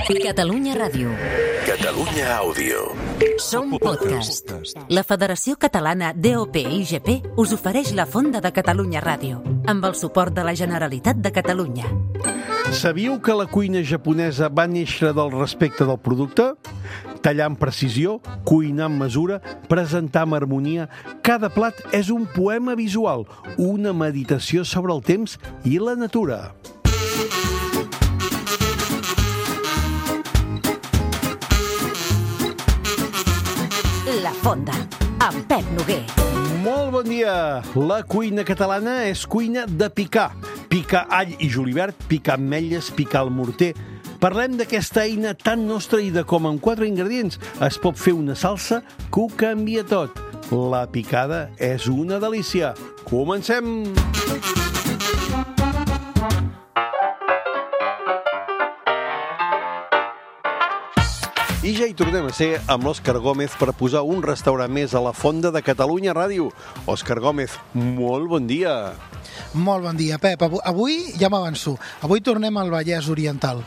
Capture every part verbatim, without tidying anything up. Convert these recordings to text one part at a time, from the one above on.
Catalunya Ràdio. Catalunya Àudio. Som podcast. La Federació Catalana D O P I G P us ofereix la Fonda de Catalunya Ràdio, amb el suport de la Generalitat de Catalunya. Sabíeu que la cuina japonesa va néixer del respecte del producte? Tallar amb precisió, cuinar amb mesura, presentar amb harmonia, cada plat és un poema visual, una meditació sobre el temps i la natura. La Fonda, amb Pep Noguer. Molt bon dia! La cuina catalana és cuina de picar. Picar all i julivert, picar ametlles, picar el morter. Parlem d'aquesta eina tan nostra i de com amb quatre ingredients es pot fer una salsa que ho canvia tot. La picada és una delícia. Comencem! I ja hi tornem a ser amb l'Òscar Gómez per posar un restaurant més a la Fonda de Catalunya Ràdio. Òscar Gómez, molt bon dia. Molt bon dia, Pep. Avui ja m'avanço. Avui tornem al Vallès Oriental.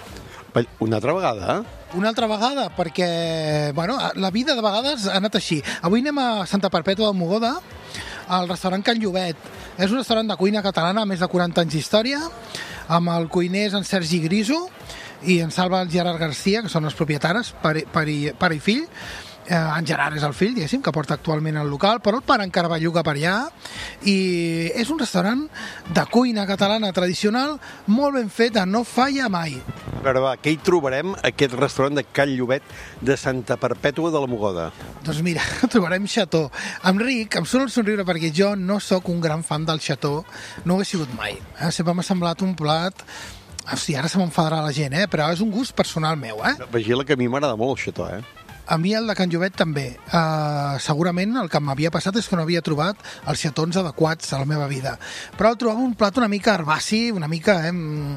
Una altra vegada, eh? Una altra vegada, perquè bueno, la vida de vegades ha anat així. Avui anem a Santa Perpètua de Mogoda, al restaurant Can Llobet. És un restaurant de cuina catalana amb més de quaranta anys d'història, amb el cuiner és en Sergi Griso i en Salva el Gerard Garcia, que són els propietaris, pare, pare, pare i fill. Eh, en Gerard és el fill, diguéssim, que porta actualment el local, però el pare encara belluga per allà, i és un restaurant de cuina catalana tradicional, molt ben fet, no falla mai. A veure, va, què hi trobarem a aquest restaurant de Can Llobet de Santa Perpètua de la Mogoda? Doncs mira, trobarem xató. Enric, em surt el somriure perquè jo no sóc un gran fan del xató, no ho he sigut mai. Eh? Sempre m'ha semblat un plat... Hosti, ara se m'enfadarà la gent, eh? Però és un gust personal meu, eh? Vigila que a mi m'agrada molt el xató, eh? A mi el de Can Llobet també. Uh, segurament el que m'havia passat és que no havia trobat els xatons adequats a la meva vida. Però el trobava un plat una mica herbaci, una mica... Eh,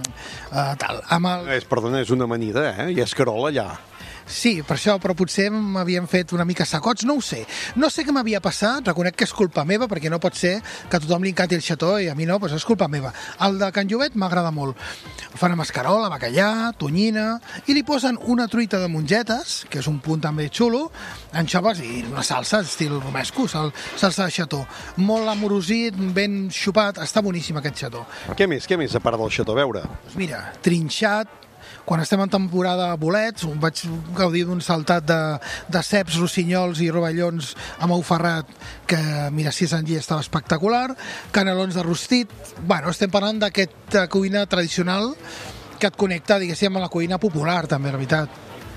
uh, tal. Amb el... És, perdona, és una amanida, eh? I escarol allà. Sí, per això, però potser m'havien fet una mica sacots, no ho sé. No sé què m'havia passat, reconec que és culpa meva, perquè no pot ser que a tothom li encanti el xató i a mi no, doncs és culpa meva. El de Can Llobet m'agrada molt. El fan amb escarola, bacallà, tonyina, i li posen una truita de mongetes, que és un punt també xulo, anxoves i una salsa estil romesco, sal, salsa de xató. Molt amorosit, ben xupat, està boníssim aquest xató. Què més, què més, a part del xató, a veure? Doncs mira, trinxat. Quan estem en temporada de bolets, vaig gaudir d'un saltat de, de ceps, rossinyols i rovellons amb ou ferrat, que, mira, si és en lli, estava espectacular. Canelons de rostit. Bueno, estem parlant d'aquesta cuina tradicional que et connecta, diguéssim, amb la cuina popular, també, la veritat.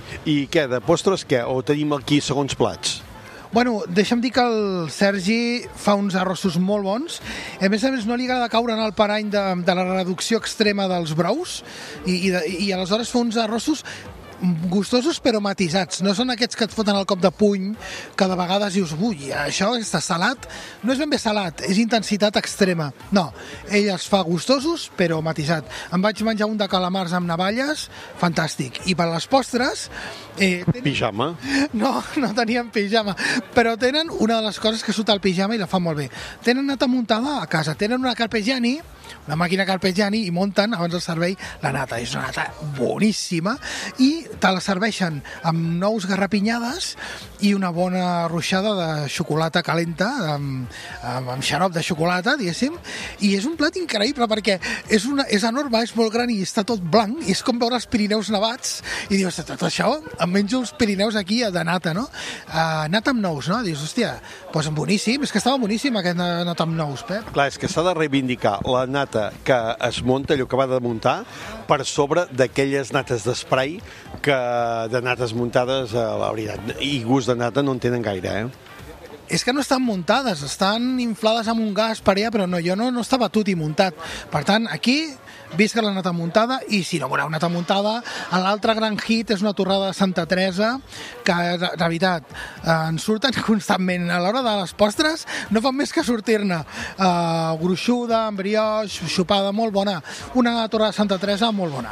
I què, de postres, què? O tenim aquí segons plats? Bueno, deixa'm dir que el Sergi fa uns arrossos molt bons. A més a més, no li agrada caure en el parany de, de la reducció extrema dels brous i, i, de, i aleshores fa uns arrossos gustosos però matisats. No són aquests que et foten el cop de puny, que de vegades dius, ui, això està salat. No és ben bé salat, és intensitat extrema. No, ell els fa gustosos però matisat. Em vaig menjar un de calamars amb navalles, fantàstic. I per les postres... Eh, tenen... Pijama? No, no tenien pijama, però tenen una de les coses que surt al pijama i la fa molt bé. Tenen nata muntada a casa, tenen una Carpegiani, una màquina Carpegiani, i munten abans del servei la nata. És una nata boníssima i te la serveixen amb nous garrapinyades i una bona ruixada de xocolata calenta, amb, amb, amb xarop de xocolata, diguéssim, i és un plat increïble perquè és, una, és enorme, és molt gran i està tot blanc, i és com veure els Pirineus nevats, i dius, tot això, em menjo els Pirineus aquí de nata, no? Uh, nata amb nous, no? Dius, hòstia, doncs boníssim, és que estava boníssim aquest nata amb nous, Pep. Clar, és que s'ha de reivindicar la nata que es munta, allò que va de muntar, per sobre d'aquelles nates d'esprai que de nates muntades, eh, la veritat, i gust de nata no en tenen gaire, eh? És que no estan muntades, estan inflades amb un gas per allà, però no, jo no, no està batut i muntat. Per tant, aquí visca la nata muntada, i si no voleu nata muntada, l'altre gran hit és una torrada de Santa Teresa, que, de, de veritat, eh, en surten constantment. A l'hora de les postres no fan més que sortir-ne. Eh, gruixuda, amb brioix, xupada, molt bona. Una torrada de Santa Teresa molt bona.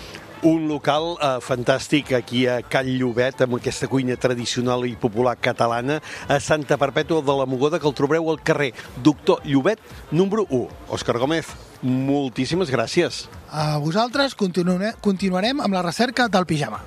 Un local eh, fantàstic aquí a Can Llobet, amb aquesta cuina tradicional i popular catalana, a Santa Perpètua de la Mogoda, que el trobareu al carrer Doctor Llobet, número u. Òscar Gómez. moltíssimes gràcies. A vosaltres continuare- continuarem amb la recerca del pijama.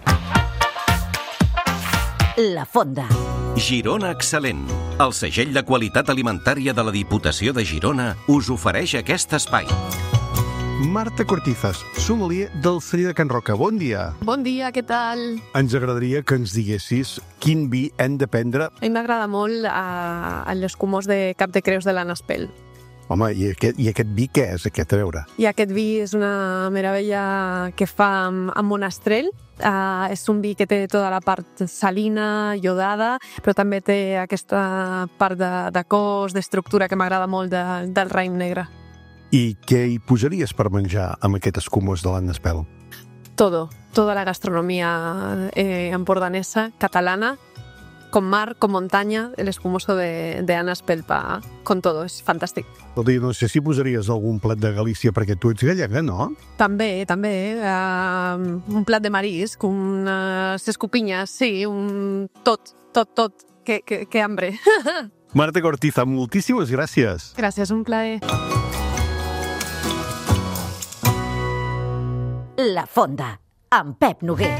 La Fonda. Girona Excel·lent. El segell de qualitat alimentària de la Diputació de Girona us ofereix aquest espai. Marta Cortizas, sommelier del Celler de Can Roca. Bon dia. Bon dia, què tal? Ens agradaria que ens diguessis quin vi hem de prendre. A mi m'agrada molt uh, l'escumós de Cap de Creus de l'Anna Espel. Home, i aquest, i aquest vi què és, aquest, a veure? I aquest vi és una meravella que fa amb, amb monastrell. Uh, és un vi que té tota la part salina, iodada, però també té aquesta part de, de cos, d'estructura que m'agrada molt de, del raïm negre. I què hi posaries per menjar amb aquest escumós de l'Anna Espel? Todo, toda la gastronomía eh, empordanesa, catalana, con mar, con montaña, el espumoso de, de Anna Espelpa, con todo, és fantàstic. Escolta, no sé si posaries algun plat de Galícia, perquè tu ets gallega, no? També, també, uh, un plat de marisc, unes escopinyes, sí, un... tot, tot, tot, que, que, que hambre. Marta Cortiza, moltíssimes gràcies. Gràcies, un plaer. La Fonda, amb Pep Noguer.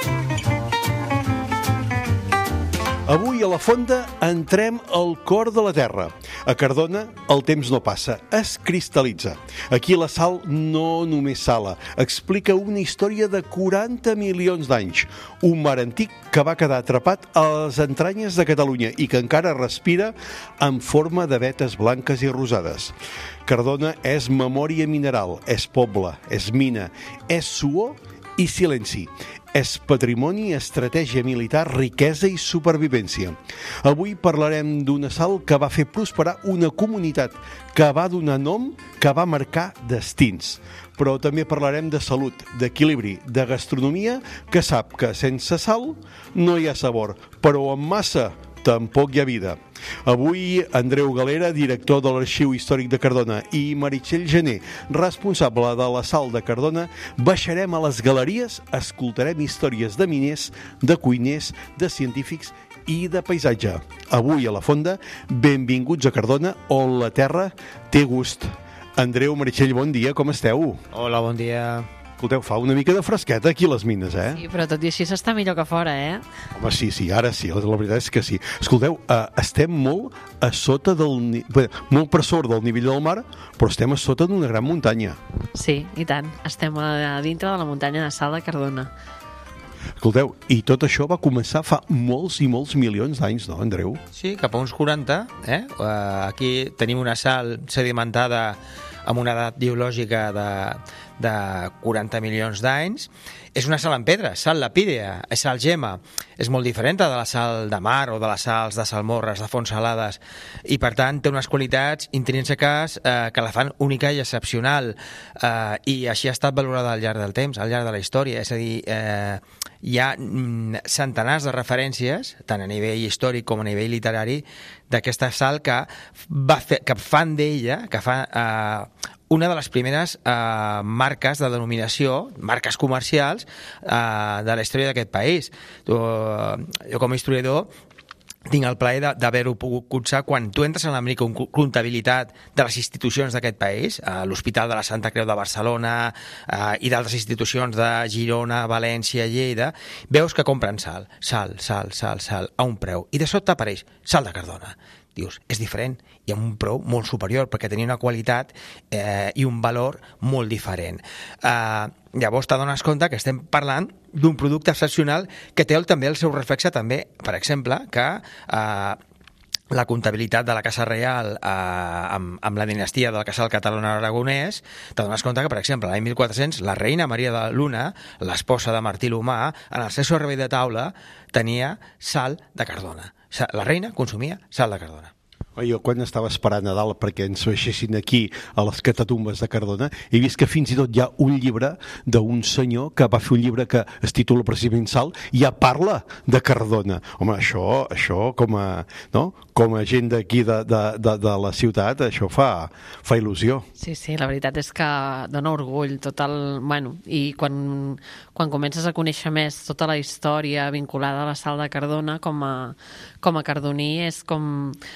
Avui a La Fonda entrem al cor de la terra. A Cardona el temps no passa, es cristal·litza. Aquí la sal no només sala, explica una història de quaranta milions d'anys. Un mar antic que va quedar atrapat a les entranyes de Catalunya i que encara respira en forma de vetes blanques i rosades. Cardona és memòria mineral, és poble, és mina, és suor i silenci. És patrimoni, estratègia militar, riquesa i supervivència. Avui parlarem d'una sal que va fer prosperar una comunitat, que va donar nom, que va marcar destins. Però també parlarem de salut, d'equilibri, de gastronomia, que sap que sense sal no hi ha sabor, però amb massa tampoc hi ha vida. Avui, Andreu Galera, director de l'Arxiu Històric de Cardona, i Meritxell Gené, responsable de la Sal de Cardona, baixarem a les galeries, escoltarem històries de miners, de cuiners, de científics i de paisatge. Avui a La Fonda, benvinguts a Cardona, on la terra té gust. Andreu, Meritxell, bon dia, com esteu? Hola, bon dia. Escolteu, fa una mica de fresqueta aquí a les mines, eh? Sí, però tot i així s'està millor que fora, eh? Home, sí, sí, ara sí, la veritat és que sí. Escolteu, eh, estem molt a sota del... Ni... Bé, molt per sobre del nivell del mar, però estem a sota d'una gran muntanya. Sí, i tant. Estem a dintre de la muntanya de Sal de Cardona. Escolteu, i tot això va començar fa molts i molts milions d'anys, no, Andreu? Sí, cap a uns quaranta, eh? Uh, aquí tenim una sal sedimentada amb una edat biològica de, de quaranta milions d'anys. És una sal en pedra, sal lapídea, és sal gema. És molt diferent de la sal de mar o de les sals de salmorres, de fonts salades, i per tant té unes qualitats intrínseques eh, que la fan única i excepcional, eh, i així ha estat valorada al llarg del temps, al llarg de la història. És a dir, eh, hi ha mm, centenars de referències, tant a nivell històric com a nivell literari, d'aquesta sal que, va fer, que fan d'ella, que fa eh, una de les primeres eh, marques de denominació, marques comercials eh, de la història d'aquest país. Tu, jo com a historiador tinc el plaer d'haver-ho pogut cursar quan tu entres en la comptabilitat de les institucions d'aquest país, eh, l'Hospital de la Santa Creu de Barcelona eh, i d'altres institucions de Girona, València, Lleida, veus que compren sal, sal, sal, sal, sal, a un preu, i de sobte apareix sal de Cardona. Dius, és diferent i amb un preu molt superior perquè tenia una qualitat eh, i un valor molt diferent. Eh, llavors t'adones compte que estem parlant d'un producte excepcional que té també el seu reflexe també, per exemple, que eh, la comptabilitat de la Casa Reial eh, amb, amb la dinastia del casal català-aragonès, t'adones compte que, per exemple, l'any mil quatre-cents, la reina Maria de Luna, l'esposa de Martí l'Humà, en el seu servei de taula tenia sal de Cardona. La reina consumia sal de Cardona. Jo quan estava esperant a dalt perquè ens baixessin aquí a les catatumbes de Cardona he vist que fins i tot hi ha un llibre d'un senyor que va fer un llibre que es titula precisament Sal i ja parla de Cardona. Home, això, això com a, no? com a gent d'aquí de, de, de, de la ciutat, això fa, fa il·lusió. Sí, sí, la veritat és que dona orgull tot el... Bueno, i quan, quan comences a conèixer més tota la història vinculada a la sal de Cardona com a, com a cardoní és com, no sé,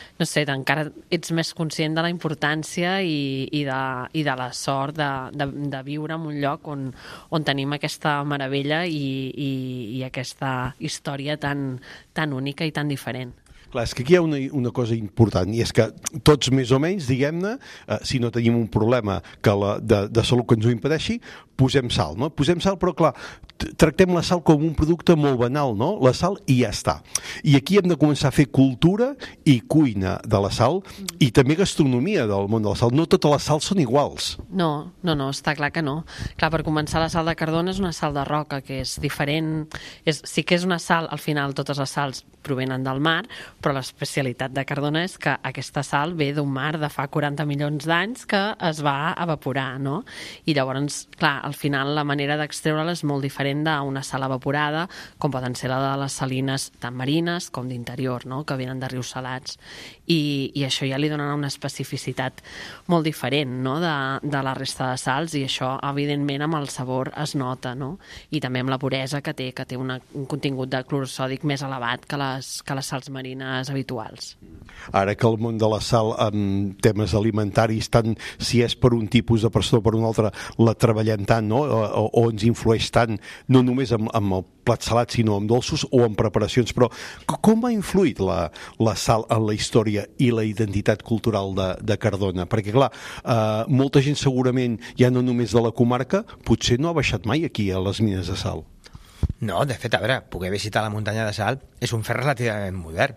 encara ets més conscient de la importància i, i, de, i de la sort de, de, de viure en un lloc on, on tenim aquesta meravella i, i, i aquesta història tan, tan única i tan diferent. Clar, és que aquí hi ha una, una cosa important, i és que tots més o menys, diguem-ne, eh, si no tenim un problema que la, de, de salut que ens ho impedeixi, posem sal, no? Posem sal, però clar, tractem la sal com un producte molt banal, no? La sal i ja està. I aquí hem de començar a fer cultura i cuina de la sal i també gastronomia del món de la sal. No totes les sals són iguals. No, no, no, està clar que no. Clar, per començar, la sal de Cardona és una sal de roca, que és diferent. És, sí que és una sal, al final totes les sals provenen del mar, però l'especialitat de Cardona és que aquesta sal ve d'un mar de fa quaranta milions d'anys que es va evaporar, no? I llavors, clar, al final la manera d'extreure-la és molt diferent d'una sal evaporada, com poden ser la de les salines tant marines com d'interior, no? Que venen de rius salats. I, i això ja li dona una especificitat molt diferent, no? de, de la resta de sals, i això, evidentment, amb el sabor es nota, no? I també amb la puresa que té, que té una, un contingut de clorur sòdic més elevat que les, que les sals marines habituals. Ara que el món de la sal en temes alimentaris, tant si és per un tipus de persona o per un altre, la treballem tant, no? o, o ens influeix tant, no només amb, amb el plat salat, sinó amb dolços o amb preparacions. Però com ha influït la, la sal en la història i la identitat cultural de, de Cardona? Perquè, clar, eh, molta gent segurament, ja no només de la comarca, potser no ha baixat mai aquí a les mines de sal. No, de fet, a veure, poder visitar la muntanya de sal és un fet relativament modern.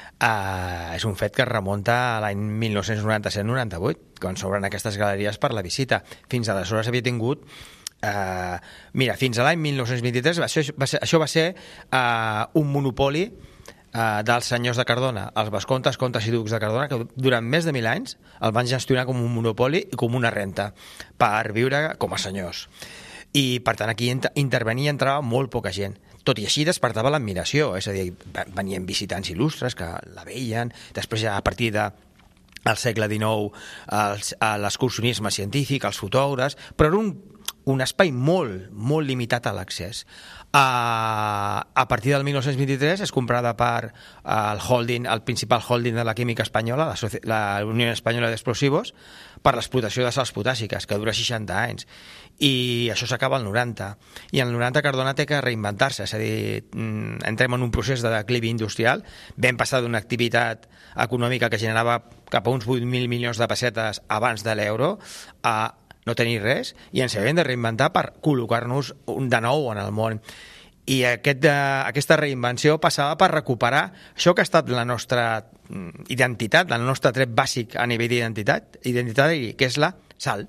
Uh, és un fet que es remunta a l'any mil nou-cents noranta-set noranta-vuit, quan s'obren aquestes galeries per la visita. Fins aleshores havia tingut Uh, mira, fins a l'any mil nou-cents vint-i-tres això va ser, això va ser uh, un monopoli uh, dels senyors de Cardona, els vescomtes, comtes i ducs de Cardona, que durant més de mil anys el van gestionar com un monopoli i com una renta per viure com a senyors. I per tant aquí intervenia i entrava molt poca gent. Tot i així despertava l'admiració, és a dir, venien visitants il·lustres que la veien, després ja a partir de al segle dinou l'excursionisme científic, els fotògrafs, però era un un espai molt, molt limitat a l'accés. Uh, a partir del mil nou-cents vint-i-tres és comprada per uh, el holding, el principal holding de la química espanyola, la, Soci- la Unió Espanyola d'Explosivos, per l'explotació de sals potàssiques, que dura seixanta anys. I això s'acaba al noranta. I en el noranta Cardona té que reinventar-se, és a dir, entrem en un procés de declivi industrial, vam passar d'una activitat econòmica que generava cap a uns vuit mil milions de pessetes abans de l'euro a no tenir res, i ens havíem de reinventar per col·locar-nos de nou en el món. I aquest, uh, aquesta reinvenció passava per recuperar això que ha estat la nostra identitat, el nostre tret bàsic a nivell d'identitat, identitari, que és la sal.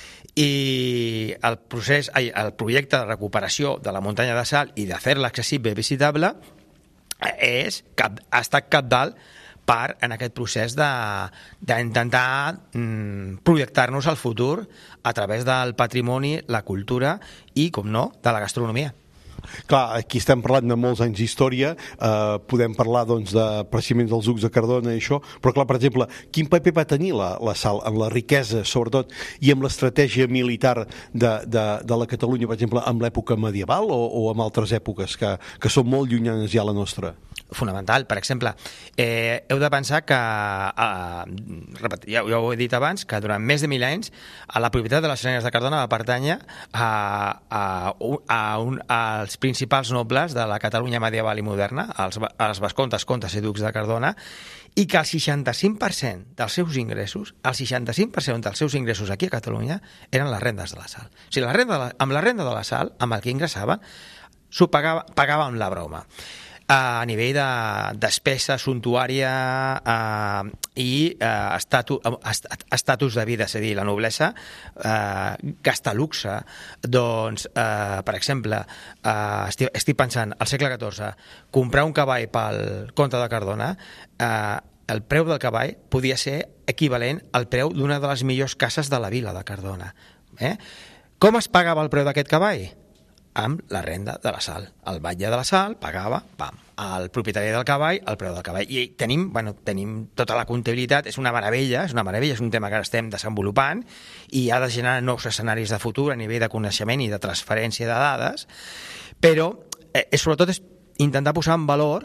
I el procés, ai, el projecte de recuperació de la muntanya de sal i de fer-la accessible i visitable és, cap, ha estat cabdal per en aquest procés d'intentar mm, projectar-nos al futur a través del patrimoni, la cultura i, com no, de la gastronomia. Clar, aquí estem parlant de molts anys d'història, eh, podem parlar doncs, de precisament dels ducs de Cardona i això, però clar, per exemple, quin paper va tenir la, la sal en la riquesa, sobretot, i amb l'estratègia militar de, de, de la Catalunya, per exemple, en l'època medieval o, o en altres èpoques que, que són molt llunyanes ja a la nostra? Fonamental. Per exemple, eh, heu de pensar que, eh, repet, ja, ja ho he dit abans, que durant més de mil anys a la propietat de les Salines de Cardona va pertànyer a, a, a, un, als principals nobles de la Catalunya medieval i moderna, als, als vescomtes, comtes i ducs de Cardona, i que el seixanta-cinc per cent dels seus ingressos, el seixanta-cinc per cent dels seus ingressos aquí a Catalunya eren les rendes de la sal. O sigui, la renda de la, amb la renda de la sal, amb el que ingressaven, s'ho pagava, pagava amb la broma. A nivell de despesa suntuària eh, i eh, estatus, estatus de vida, és a dir, la noblesa eh, gasta luxe. Doncs, eh, per exemple, eh, estic, estic pensant, al segle catorze, comprar un cavall pel comte de Cardona, eh, el preu del cavall podia ser equivalent al preu d'una de les millors cases de la vila de Cardona. Eh? Com es pagava el preu d'aquest cavall? Amb la renda de la sal. El batlle de la sal pagava, pam, al propietari del cavall, el preu del cavall. I tenim, bueno, tenim tota la comptabilitat, és una meravella, és una meravella, és un tema que ara estem desenvolupant i ha de generar nous escenaris de futur a nivell de coneixement i de transferència de dades, però eh, sobretot és intentar posar en valor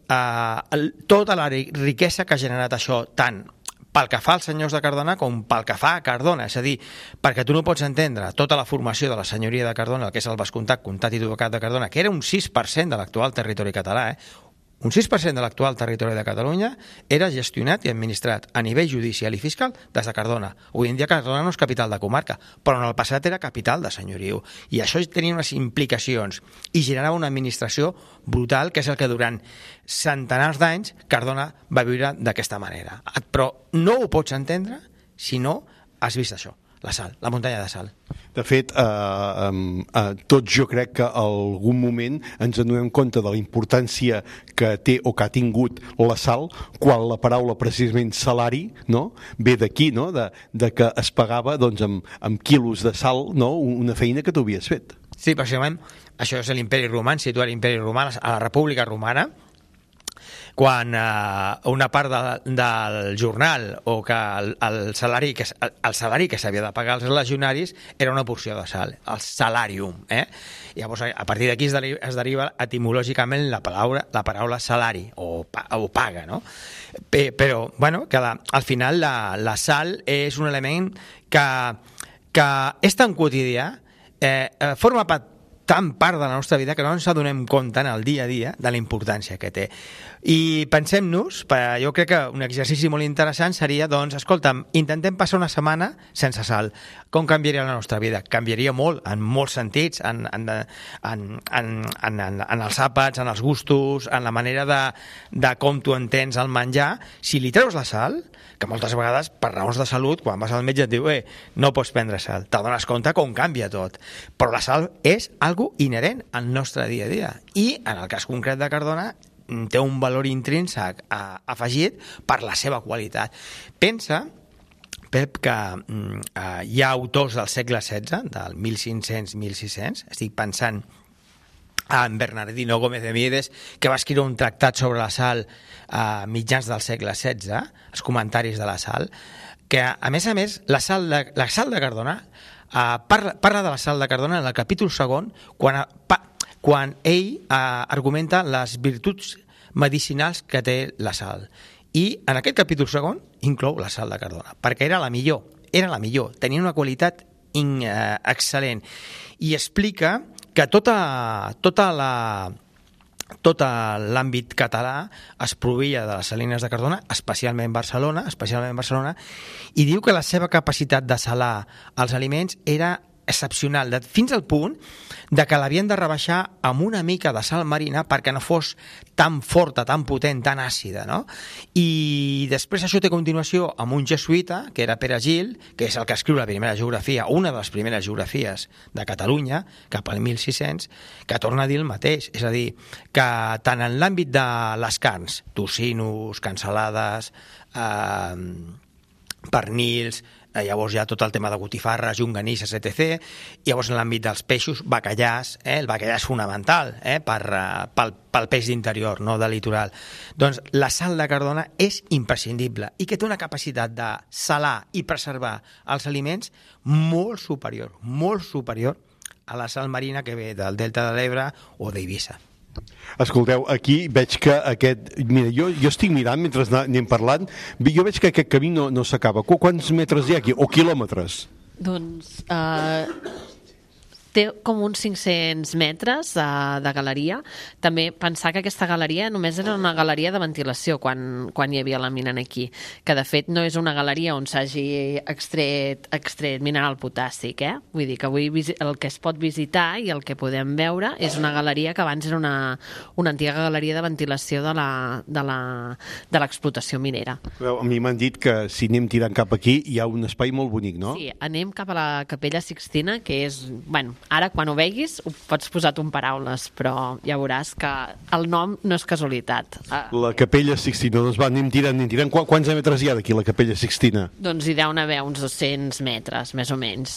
eh, tota la riquesa que ha generat això, tant pel que fa als senyors de Cardona com pel que fa a Cardona. És a dir, perquè tu no pots entendre tota la formació de la senyoria de Cardona, el que és el vescomtat, comtat i ducat de Cardona, que era un sis per cent de l'actual territori català, eh? Un sis per cent de l'actual territori de Catalunya era gestionat i administrat a nivell judicial i fiscal des de Cardona. Avui en dia Cardona no és capital de comarca, però en el passat era capital de senyoriu. I això tenia unes implicacions i generava una administració brutal, que és el que durant centenars d'anys Cardona va viure d'aquesta manera. Però no ho pots entendre si no has vist això, la sal, la muntanya de sal. De fet, eh, eh, tots jo crec que en algun moment ens adonem compte de la importància que té o que ha tingut la sal, quan la paraula precisament salari, no?, ve d'aquí, no?, de, de que es pagava doncs, amb, amb quilos de sal, no?, una feina que tu havies fet. Sí, precisament, això és l'imperi romà, situar l'imperi romà a la República Romana, quan eh, una part de, del jornal o que el, el salari que, el salari que s'havia de pagar als legionaris era una porció de sal, el salarium. Eh? Llavors, a partir d'aquí es, deriva, es deriva etimològicament la paraula, la paraula salari o, o paga, no? Però, bueno, que la, al final la, la sal és un element que, que és tan quotidià, eh, forma part tan part de la nostra vida que no ens adonem compte en el dia a dia de la importància que té. I pensem-nos, jo crec que un exercici molt interessant seria, doncs, escolta'm, intentem passar una setmana sense sal. Com canviaria la nostra vida? Canviaria molt, en molts sentits, en, en, en, en, en, en els àpats, en els gustos, en la manera de, de com tu entens el menjar. Si li treus la sal, que moltes vegades, per raons de salut, quan vas al metge et diu, eh, no pots prendre sal. T'adones compte com canvia tot. Però la sal és algo inherent al nostre dia a dia. I, en el cas concret de Cardona, té un valor intrínsec eh, afegit per la seva qualitat. Pensa, Pep, que eh, hi ha autors del segle setze, del mil cinc-cents a mil sis-cents, estic pensant en Bernardino Gómez de Miedes, que va escriure un tractat sobre la sal a mitjans del segle setze, els comentaris de la sal, que, a més a més, la sal de, la sal de Cardona eh, parla, parla de la sal de Cardona en el capítol segon, quan, pa, quan ell eh, argumenta les virtuts medicinals que té la sal. I en aquest capítol segon inclou la sal de Cardona, perquè era la millor, era la millor, tenia una qualitat in, eh, excel·lent. I explica que tota, tota la, tot l'àmbit català es provia de les salines de Cardona, especialment Barcelona, especialment Barcelona, i diu que la seva capacitat de salar els aliments era excepcional, de, fins al punt de que l'havien de rebaixar amb una mica de sal marina perquè no fos tan forta, tan potent, tan àcida, no? I després això té continuació amb un jesuïta, que era Pere Gil, que és el que escriu la primera geografia, una de les primeres geografies de Catalunya, cap al mil sis-cents, que torna a dir el mateix, és a dir, que tant en l'àmbit de les carns, tocinos, cansalades, eh, pernils, llavors hi ha tot el tema de botifarres, llonganisses, etcètera. I llavors en l'àmbit dels peixos, bacallars, eh? El bacallà és fonamental eh? per, uh, pel, pel peix d'interior, no de litoral. Doncs la sal de Cardona és imprescindible i que té una capacitat de salar i preservar els aliments molt superior, molt superior a la sal marina que ve del Delta de l'Ebre o d'Eivissa. Escolteu, aquí veig que aquest... Mira, jo, jo estic mirant mentre anem parlant, jo veig que aquest camí no, no s'acaba. Quants metres hi ha aquí? O quilòmetres? Doncs... Uh... té com uns cinc-cents metres de, de galeria. També pensar que aquesta galeria només era una galeria de ventilació quan, quan hi havia la minant aquí, que de fet no és una galeria on s'hagi extret, extret mineral potàssic, eh? Vull dir que avui el que es pot visitar i el que podem veure és una galeria que abans era una, una antiga galeria de ventilació de la, de la, de l'explotació minera. A mi m'han dit que si anem tirant cap aquí hi ha un espai molt bonic, no? Sí, anem cap a la Capella Sixtina, que és, bueno, ara, quan ho veguis, ho pots posar tu en paraules, però ja veuràs que el nom no és casualitat. La Capella Sixtina, doncs va, anem tirant, anem tirant. Quants metres hi ha d'aquí, la Capella Sixtina? Doncs hi deuen haver uns dos-cents metres, més o menys.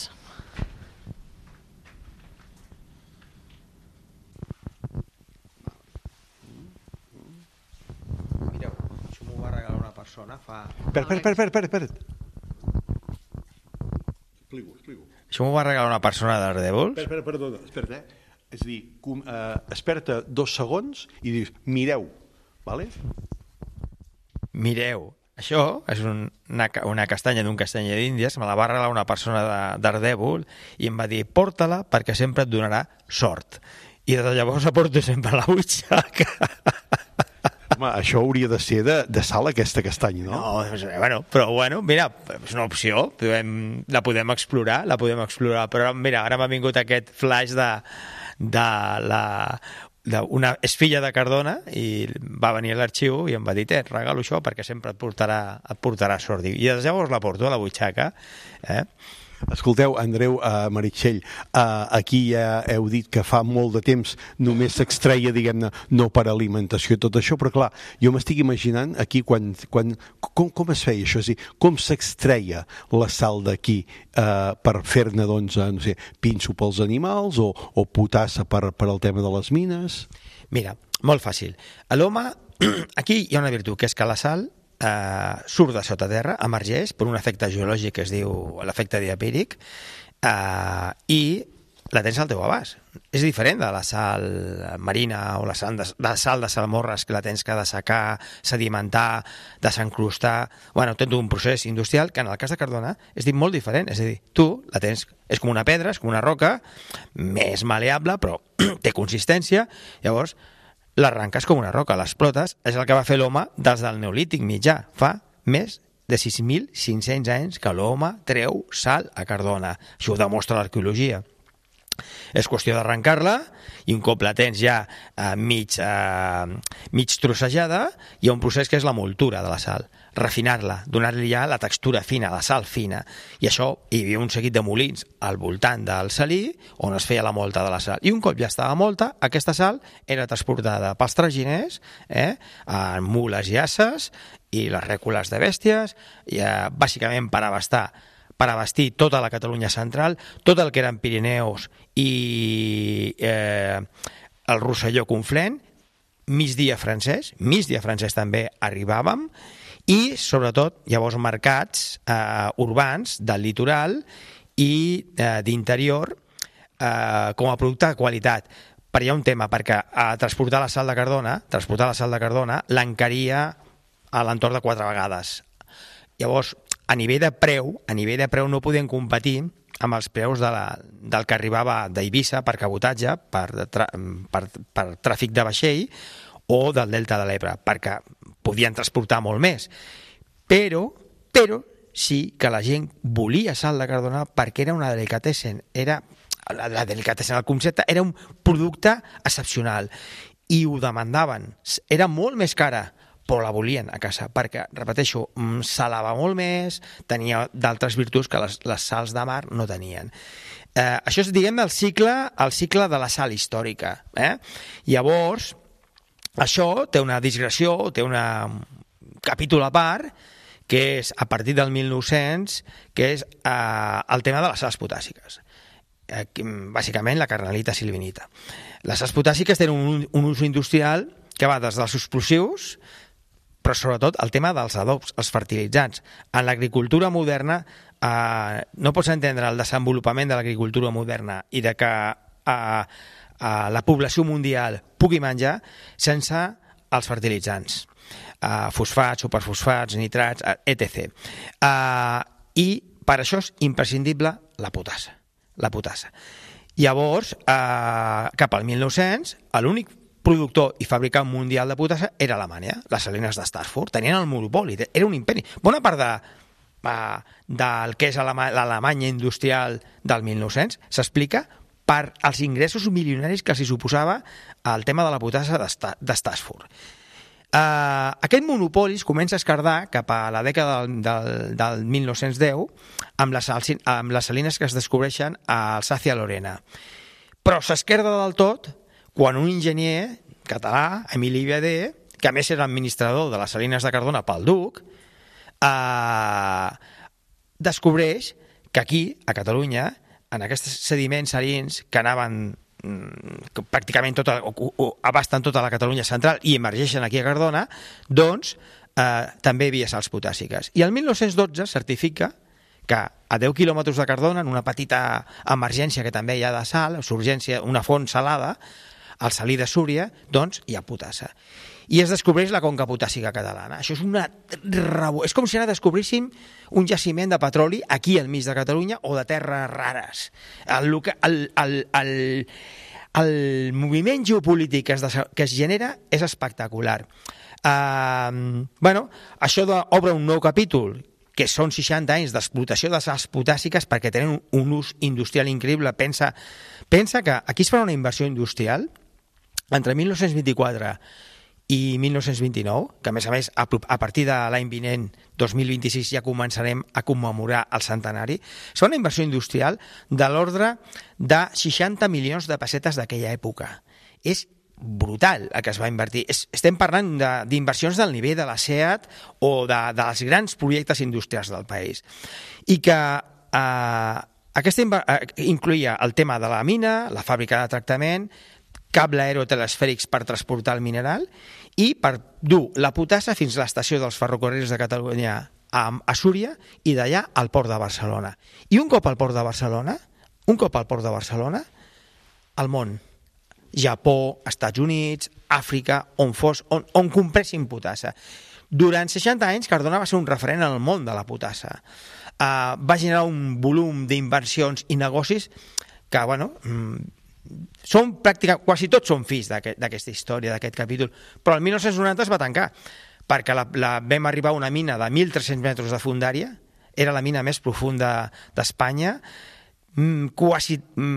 Mireu, això m'ho va regalar una persona fa... Per, per, per, per, per, per. Explico, explico. Això m'ho va regalar una persona d'Ardèvols? Espera, perdona, espera, eh? És a dir, com, eh, espera dos segons i dius, mireu, Vale? Mireu, això és un, una, una castanya d'un castanyer d'Índies, me la va regalar una persona d'Ardèvol i em va dir, porta-la perquè sempre et donarà sort. I des de llavors la porto sempre a la butxaca. Home, això hauria de ser de, de sal, aquesta castanya, no? No, bueno, però bueno, mira, és una opció, podem, la podem explorar, la podem explorar, però mira, ara m'ha vingut aquest flash de, de la... De una, és filla de Cardona i va venir a l'arxiu i em va dir, eh, regalo això perquè sempre et portarà, et portarà sort. I des de llavors la porto a la butxaca, eh? Escolteu, Andreu, uh, Meritxell, uh, aquí ja heu dit que fa molt de temps només s'extreia, diguem-ne, no per alimentació i tot això, però clar, jo m'estic imaginant aquí quan, quan, com, com es feia això, és a dir, com s'extreia la sal d'aquí uh, per fer-ne, doncs, uh, no sé, pinso pels animals o, o potassa per, per al tema de les mines? Mira, molt fàcil. A l'home, aquí hi ha una virtut, que és que la sal Uh, surt de sota terra, emergeix per un efecte geològic que es diu l'efecte diapíric, uh, i la tens al teu abast. És diferent de la sal marina o la sal de, la sal de salmorres, que la tens que dessecar, sedimentar, desencrustar. Bueno, té un procés industrial que en el cas de Cardona és dit molt diferent. És a dir, tu la tens, és com una pedra, és com una roca, més maleable, però té consistència. Llavors, l'arrenques com una roca, l'explotes, és el que va fer l'home des del Neolític mitjà. Fa més de sis mil cinc-cents anys que l'home treu sal a Cardona. Això ho demostra l'arqueologia. És qüestió d'arrencar-la i un cop la tens ja eh, mig, eh, mig trossejada, hi ha un procés que és la moltura de la sal, refinar-la, donar-li ja la textura fina, la sal fina, i això hi havia un seguit de molins al voltant del salí on es feia la molta de la sal, i un cop ja estava molta, aquesta sal era transportada pels traginers, eh, en mules i asses i les rècules de bèsties, i, eh, bàsicament per abastar per abastir tota la Catalunya central, tot el que eren Pirineus i eh, el Rosselló Conflent, migdia francès, migdia francès també arribàvem, i sobretot llavors mercats eh, urbans del litoral i eh, d'interior eh, com a producte de qualitat. Però hi ha un tema, perquè a transportar la sal de Cardona, transportar la sal de Cardona l'encaria a l'entorn de quatre vegades. Llavors, a nivell de preu, a nivell de preu no podien competir amb els preus de la, del que arribava d'Eivissa per cabotatge, per, tra, per, per tràfic de vaixell, o del Delta de l'Ebre, perquè podien transportar molt més. Però, però sí que la gent volia sal de Cardona perquè era una delicatessen, era la, la delicatessen, el concepte era un producte excepcional i ho demandaven. Era molt més cara, però la volien a casa, perquè, repeteixo, salava molt més, tenia d'altres virtuts que les, les sals de mar no tenien. Eh, això és, diguem, el cicle, el cicle de la sal històrica. Eh? Llavors, això té una digressió, té una, un capítol a part, que és a partir del mil nou-cents, que és eh, el tema de les sals potàssiques. Eh, bàsicament la carnalita silvinita. Les sals potàssiques tenen un, un ús industrial que va des dels explosius, però sobretot el tema dels adobs, els fertilitzants. En l'agricultura moderna eh, no pots entendre el desenvolupament de l'agricultura moderna i de que eh, eh, la població mundial pugui menjar sense els fertilitzants. Eh, fosfats, superfosfats, nitrats, etcètera. Eh, I per això és imprescindible la potassa. La potassa. Llavors, eh, cap al mil nou-cents, l'únic productor i fabricant mundial de potassa era Alemanya, les salines de Stassfurt. Tenien el monopoli, era un imperi. Bona part de, uh, del que és l'Alemanya industrial del mil nou-cents s'explica per als ingressos milionaris que s'hi suposava el tema de la potassa de Stassfurt. Uh, aquest monopoli es comença a escardar cap a la dècada del, del, del mil nou-cents deu amb les, amb les salines que es descobreixen a Alsàcia-Lorena. Però s'esquerda del tot quan un enginyer català, Emili Viader, que a més era administrador de les salines de Cardona pel Duc, eh, descobreix que aquí, a Catalunya, en aquests sediments salins que anaven que pràcticament tota, o, o abasten tota la Catalunya central i emergeixen aquí a Cardona, doncs eh, també hi havia sals potàssiques. I el mil nou-cents dotze certifica que a deu quilòmetres de Cardona, en una petita emergència que també hi ha de sal, surgència, una font salada, al salí de Súria, doncs hi ha potassa. I es descobreix la conca potàssica catalana. Això és una revo... És com si ara descobríssim un jaciment de petroli aquí al mig de Catalunya o de terres rares. El, el, el, el, el moviment geopolític que es, que es genera és espectacular. Uh, bueno, això obre un nou capítol, que són seixanta anys d'explotació de sals potàssiques perquè tenen un ús industrial increïble. Pensa, pensa que aquí es farà una inversió industrial entre mil nou-cents vint-i-quatre i mil nou-cents vint-i-nou, que a més a més a, a partir de l'any vinent, dos mil vint-i-sis, ja començarem a commemorar el centenari. És una inversió industrial de l'ordre de seixanta milions de pessetes d'aquella època. És brutal el que es va invertir. Es, estem parlant d'inversions del nivell de la SEAT o de, dels grans projectes industrials del país. I que eh, aquesta incloïa el tema de la mina, la fàbrica de tractament, cable aerotelesfèrics per transportar el mineral i per dur la potassa fins a l'estació dels ferrocarrils de Catalunya a, a Súria i d'allà al port de Barcelona. I un cop al port de Barcelona, un cop al port de Barcelona, al món, Japó, Estats Units, Àfrica, on fos, on, on compressin potassa. Durant seixanta anys, Cardona va ser un referent en el món de la potassa. Uh, va generar un volum d'inversions i negocis que, bueno, són pràcticament, quasi tots són fills d'aquesta història, d'aquest capítol, però el mil nou-cents noranta es va tancar perquè la, la, vam arribar a una mina de mil tres-cents metres de fondària, era la mina més profunda d'Espanya, quasi,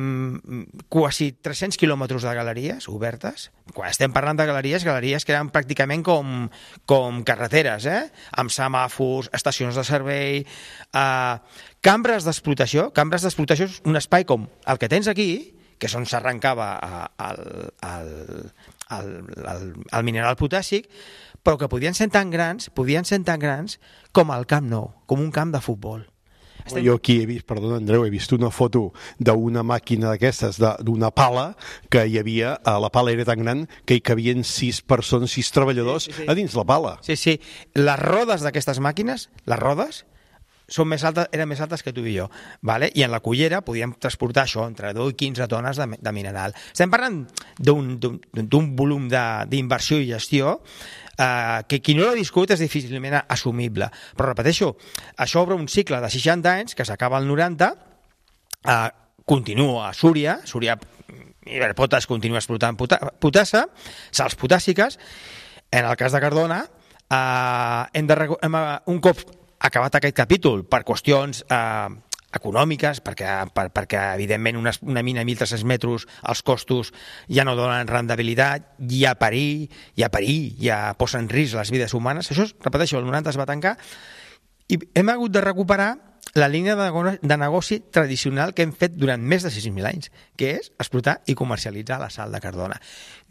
quasi tres-cents quilòmetres de galeries obertes. Quan estem parlant de galeries, galeries que eren pràcticament com, com carreteres, eh? Amb semàfors, estacions de servei, eh, cambres d'explotació. Cambres d'explotació és un espai com el que tens aquí, que és on s'arrencava el, el, el, el, el mineral potàssic, però que podien ser tan grans, podien ser tan grans com el Camp Nou, com un camp de futbol. Estem... Jo aquí he vist, perdona Andreu, he vist una foto d'una màquina d'aquestes, d'una pala, que hi havia, la pala era tan gran que hi cabien sis persones, sis treballadors sí, sí, sí. a dins la pala. Sí, sí. Les rodes d'aquestes màquines, les rodes, són més altes, eren més altes que tu i jo, vale? I en la cullera podíem transportar això entre deu i quinze tones de, de mineral. Estem parlant d'un volum d'inversió i gestió eh, que qui no l'ha viscut és difícilment assumible. Però repeteixo, això obre un cicle de seixanta anys que s'acaba al noranta, eh, continua a Súria, Súria Iberpotash continua explotant potassa, sals potàssiques. En el cas de Cardona, eh, hem de, hem, un cop acabat aquest capítol per qüestions eh, econòmiques, perquè, per, perquè evidentment una, una mina a mil tres-cents metres els costos ja no donen rendibilitat, hi ha perill, hi ha perill, ja posa en risc les vides humanes. Això, repeteixo, el noranta es va tancar i hem hagut de recuperar la línia de, de negoci tradicional que hem fet durant més de sis mil anys, que és explotar i comercialitzar la sal de Cardona.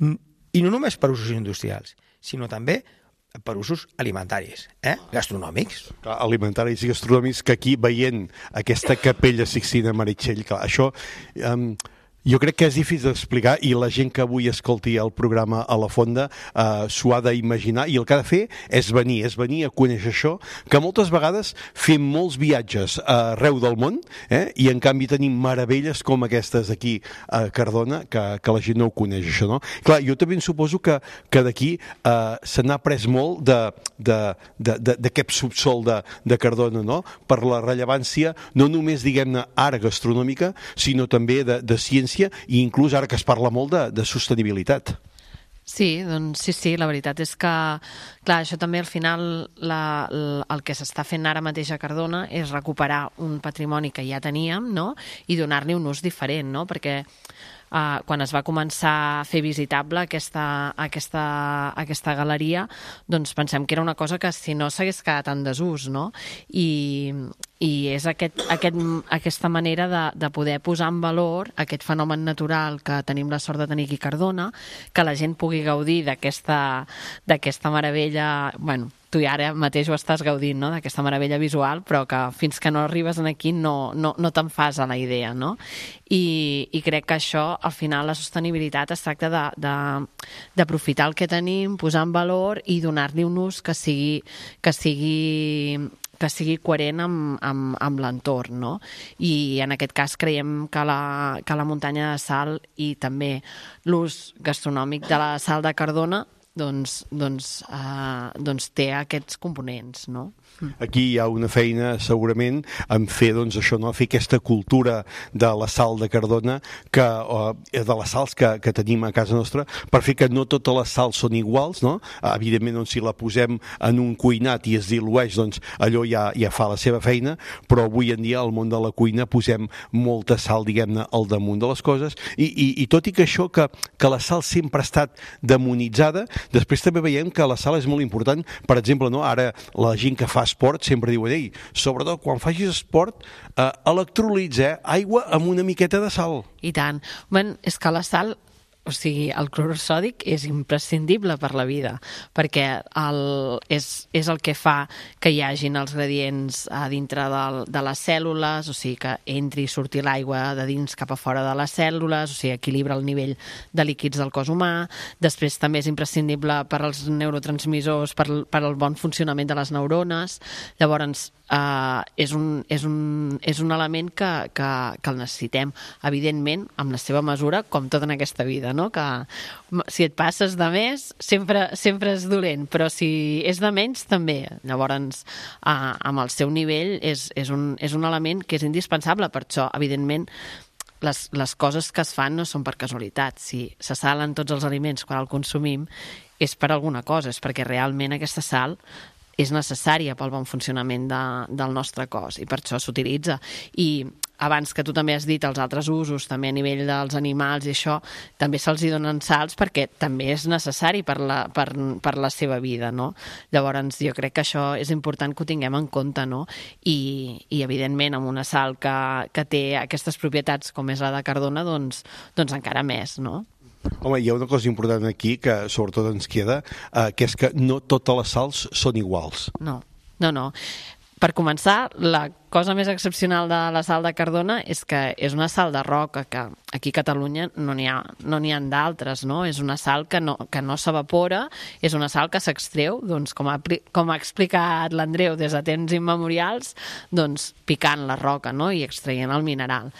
I no només per usos industrials, sinó també per usos alimentaris, eh? Gastronòmics. Clar, alimentaris i gastronòmics, que aquí veient aquesta capella Sixtina Meritxell, clar, això... Um... Jo crec que és difícil d'explicar i la gent que avui escolti el programa a la Fonda eh, s'ho ha d'imaginar i el que ha de fer és venir, és venir a conèixer això, que moltes vegades fem molts viatges arreu del món eh, i en canvi tenim meravelles com aquestes aquí a Cardona, que, que la gent no ho coneix això, no? Clar, jo també em suposo que, que d'aquí eh, se n'ha après molt d'aquest subsol de, de Cardona, no? Per la rellevància no només, diguem-ne, ara gastronòmica, sinó també de, de ciència i inclús ara que es parla molt de, de sostenibilitat. Sí, doncs sí, sí, la veritat és que, clar, això també al final la, la, el que s'està fent ara mateix a Cardona és recuperar un patrimoni que ja teníem, no?, i donar-li un ús diferent, no?, perquè Uh, quan es va començar a fer visitable aquesta, aquesta, aquesta galeria, doncs pensem que era una cosa que si no s'hagués quedat en desús, no? I, i és aquest, aquest, aquesta manera de, de poder posar en valor aquest fenomen natural que tenim la sort de tenir aquí a Cardona, que la gent pugui gaudir d'aquesta d'aquesta meravella, bueno, tu ja ara mateix ho estàs gaudint, no?, d'aquesta meravella visual, però que fins que no arribes aquí no, no, no te'n fas a la idea, no? I, i crec que això, al final, la sostenibilitat es tracta d'aprofitar el que tenim, posar en valor i donar-li un ús que sigui, que sigui que sigui coherent amb, amb, amb l'entorn, no? I en aquest cas creiem que la, que la muntanya de sal i també l'ús gastronòmic de la sal de Cardona doncs, doncs, eh, doncs té aquests components, no? Aquí hi ha una feina segurament en fer doncs, això, no? Fer aquesta cultura de la sal de Cardona, que, o, de les sals que, que tenim a casa nostra, per fer que no totes les sals són iguals, no? Evidentment, doncs, si la posem en un cuinat i es dilueix, doncs allò ja, ja fa la seva feina, però avui en dia al món de la cuina posem molta sal, diguem-ne, al damunt de les coses, i, i, i tot i que això, que, que la sal sempre ha estat demonitzada, després també veiem que la sal és molt important. Per exemple, no? Ara la gent que fa esport sempre diuen, ei, sobretot quan facis esport, eh, electrolits, eh? Aigua amb una miqueta de sal. I tant. Bé, és que la sal, o sigui, el clorur sòdic és imprescindible per la vida, perquè el, és, és el que fa que hi hagin els gradients a dintre del, de les cèl·lules, o sigui, que entri i surti l'aigua de dins cap a fora de les cèl·lules, o sigui, equilibra el nivell de líquids del cos humà. Després també és imprescindible per als neurotransmissors, per, per al bon funcionament de les neurones. Llavors, Uh, és, un, és, un, és un element que, que, que el necessitem, evidentment, amb la seva mesura, com tot en aquesta vida, no? Que si et passes de més, sempre, sempre és dolent, però si és de menys, també. Llavors, uh, amb el seu nivell, és, és, un, és un element que és indispensable. Per això, evidentment, les, les coses que es fan no són per casualitat. Si se salen tots els aliments quan el consumim, és per alguna cosa, és perquè realment aquesta sal és necessària pel bon funcionament de, del nostre cos, i per això s'utilitza. I abans que tu també has dit els altres usos, també a nivell dels animals i això, també se'ls hi donen sals perquè també és necessari per la, per, per la seva vida, no? Llavors jo crec que això és important que ho tinguem en compte, no? I, i evidentment amb una sal que, que té aquestes propietats com és la de Cardona, doncs, doncs encara més, no? Home, hi ha una cosa important aquí que sobretot ens queda, eh, que és que no totes les sals són iguals. No, no, no. Per començar, la cosa més excepcional de la sal de Cardona és que és una sal de roca, que aquí a Catalunya no n'hi ha, no n'hi ha d'altres, no? És una sal que no, que no s'evapora, és una sal que s'extreu, doncs, com ha, com ha explicat l'Andreu des de temps immemorials, doncs, picant la roca, no? I extraient el mineral.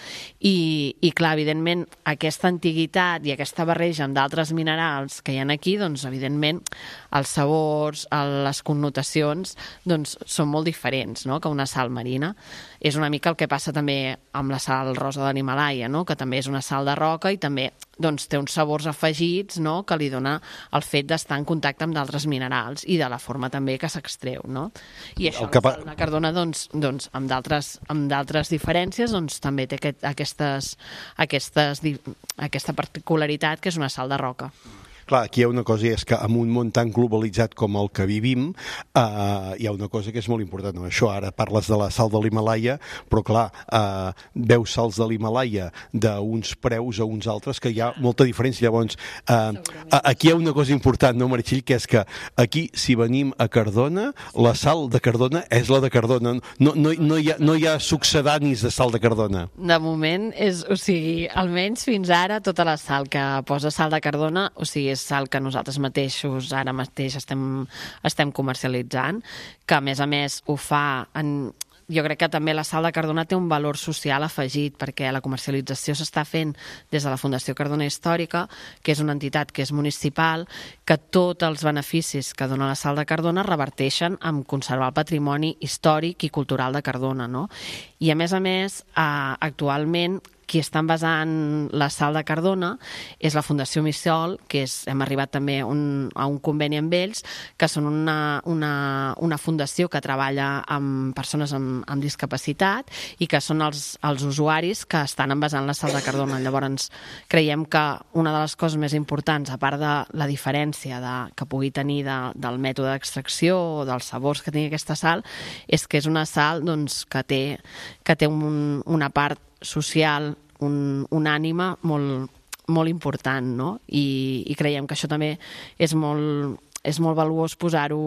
I, i clar, evidentment, aquesta antiguitat i aquesta barreja amb d'altres minerals que hi ha aquí, doncs, evidentment, els sabors, les connotacions, doncs, són molt diferents, no?, que una sal marina. És una mica el que passa també amb la sal rosa de l'Himàlaia, no?, que també és una sal de roca i també doncs, té uns sabors afegits, no?, que li dona el fet d'estar en contacte amb d'altres minerals i de la forma també que s'extreu, no? I això, la sal de Cardona, doncs, doncs amb d'altres amb d'altres diferències, doncs també té aquest, aquestes, aquestes, aquesta particularitat que és una sal de roca. Clar, aquí hi ha una cosa, i és que en un món tan globalitzat com el que vivim, eh, hi ha una cosa que és molt important. No? Això, ara parles de la sal de l'Himàlaia, però clar, eh, veus sals de l'Himàlaia d'uns preus a uns altres, que hi ha molta diferència. Llavors, eh, aquí hi ha una cosa important, no, Meritxell, que és que aquí, si venim a Cardona, la sal de Cardona és la de Cardona. No, no, no, hi, ha, no hi ha succedanis de sal de Cardona. De moment, és, o sigui, almenys fins ara, tota la sal que posa sal de Cardona, o sigui, és sal que nosaltres mateixos ara mateix estem, estem comercialitzant, que a més a més ho fa en... Jo crec que també la sal de Cardona té un valor social afegit, perquè la comercialització s'està fent des de la Fundació Cardona Històrica, que és una entitat que és municipal, que tots els beneficis que dona la sal de Cardona reverteixen en conservar el patrimoni històric i cultural de Cardona, no? I a més a més, eh, actualment, qui està envasant la sal de Cardona és la Fundació Missol, que és, hem arribat també un, a un conveni amb ells, que són una, una, una fundació que treballa amb persones amb, amb discapacitat i que són els, els usuaris que estan envasant la sal de Cardona. Llavors, creiem que una de les coses més importants, a part de la diferència de, que pugui tenir de, del mètode d'extracció o dels sabors que tingui aquesta sal, és que és una sal doncs, que té, que té un, una part social, un, un ànima molt, molt important, no? I, i creiem que això també és molt, és molt valuós posar-ho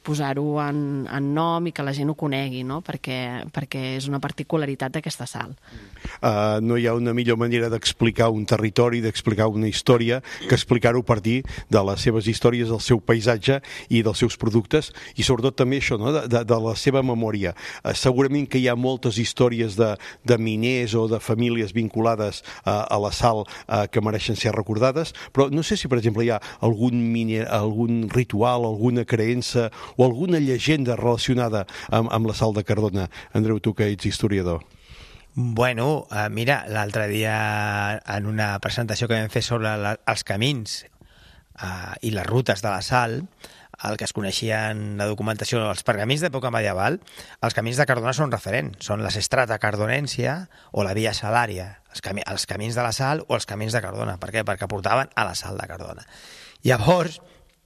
posar-ho en, en nom i que la gent ho conegui, no? perquè, perquè és una particularitat d'aquesta sal. Uh, no hi ha una millor manera d'explicar un territori, d'explicar una història, que explicar-ho a partir de les seves històries, del seu paisatge i dels seus productes, i sobretot també això, no? de, de, de la seva memòria. Uh, segurament que hi ha moltes històries de, de miners o de famílies vinculades uh, a la sal uh, que mereixen ser recordades, però no sé si, per exemple, hi ha algun, miner, algun ritual, alguna creença o alguna llegenda relacionada amb, amb la sal de Cardona. Andreu, tu que ets historiador. Bueno, uh, mira, l'altre dia en una presentació que vam fer sobre la, els camins uh, i les rutes de la sal, el que es coneixia en la documentació, els pergamins d'època medieval, els camins de Cardona són referents, són la Strata Cardonensia o la Via Salària, els, cami els camins de la sal o els camins de Cardona. Per què? Perquè portaven a la sal de Cardona. Llavors,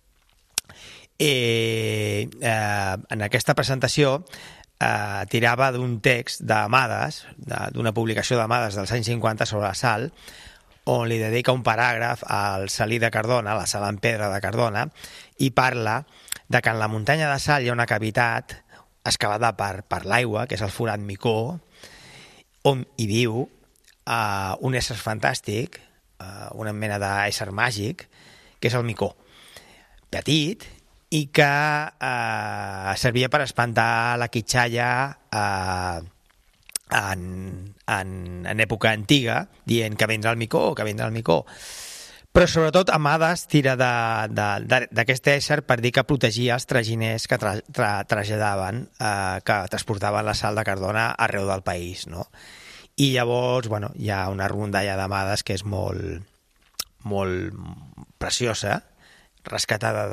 eh, eh, en aquesta presentació eh, tirava d'un text d'Amades, d'una publicació d'Amades dels anys cinquanta sobre la sal, on li dedica un paràgraf al salí de Cardona, la sal en pedra de Cardona, i parla de que en la muntanya de sal hi ha una cavitat excavada per, per l'aigua, que és el forat Micó, on hi viu uh, un ésser fantàstic, uh, una mena d'ésser màgic, que és el Micó. Petit, i que eh, servia per espantar la quitxalla eh, en, en, en època antiga, dient que vindrà el Micó, que vindrà el Micó. Però sobretot Amades tira d'aquest ésser per dir que protegia els traginers que tra, tra, traslladaven, eh, que transportaven la sal de Cardona arreu del país, no? I llavors, bueno, hi ha una rondalla d'Amades que és molt, molt preciosa, rescatada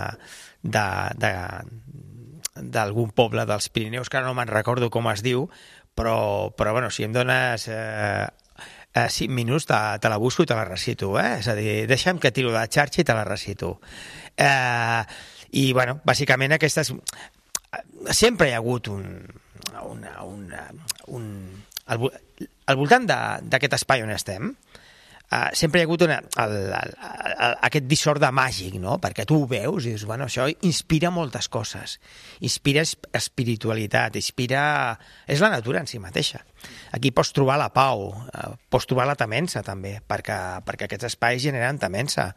d'algun poble dels Pirineus, que ara no me'n recordo com es diu, però, però bueno, si em dones eh, eh, cinc minuts te, te la busco i te la recito, eh? És a dir, deixa'm que tiro de la xarxa i te la recito. Eh, I, bueno, bàsicament aquestes... Sempre hi ha hagut un... Una, una, un al, al voltant d'aquest espai on estem, Uh, sempre hi ha hagut una, el, el, el, aquest dissorde màgic, no? Perquè tu ho veus i dius, bueno, això inspira moltes coses, inspira espiritualitat, inspira... és la natura en si mateixa. Aquí pots trobar la pau, uh, pots trobar la temença també, perquè, perquè aquests espais generen temença.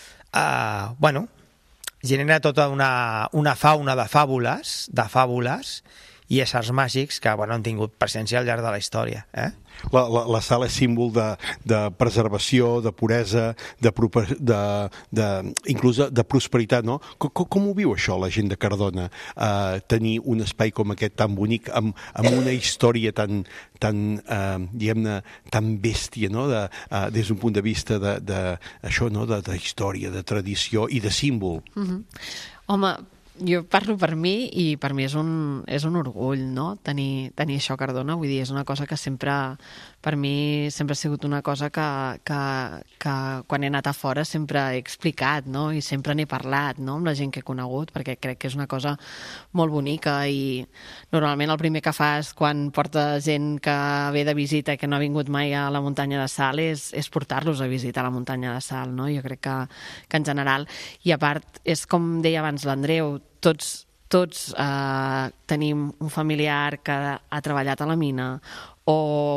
Uh, bueno, genera tota una, una fauna de fàbules, de fàbules, i éssers màgics que, bueno, han tingut presència al llarg de la història. Eh? La, la, la sal és símbol de, de preservació, de puresa, de, de, de, inclús de prosperitat, no? Com, com ho viu això la gent de Cardona? Uh, tenir un espai com aquest tan bonic, amb, amb una història tan, tan uh, diguem-ne, tan bèstia, no? De, uh, des d'un punt de vista de, de, això, no? de, de història, de tradició i de símbol. Mm-hmm. Home, jo parlo per mi i per mi és un, és un orgull, no? Tenir, tenir això a Cardona, vull dir, és una cosa que sempre, per mi, sempre ha sigut una cosa que, que, que quan he anat a fora sempre he explicat, no? I sempre n'he parlat, no? Amb la gent que he conegut, perquè crec que és una cosa molt bonica i normalment el primer que fas quan portes gent que ve de visita i que no ha vingut mai a la muntanya de Sal és, és portar-los a visitar la muntanya de Sal, no? Jo crec que, que en general, i a part, és com deia abans l'Andreu, tots, tots eh, tenim un familiar que ha treballat a la mina o,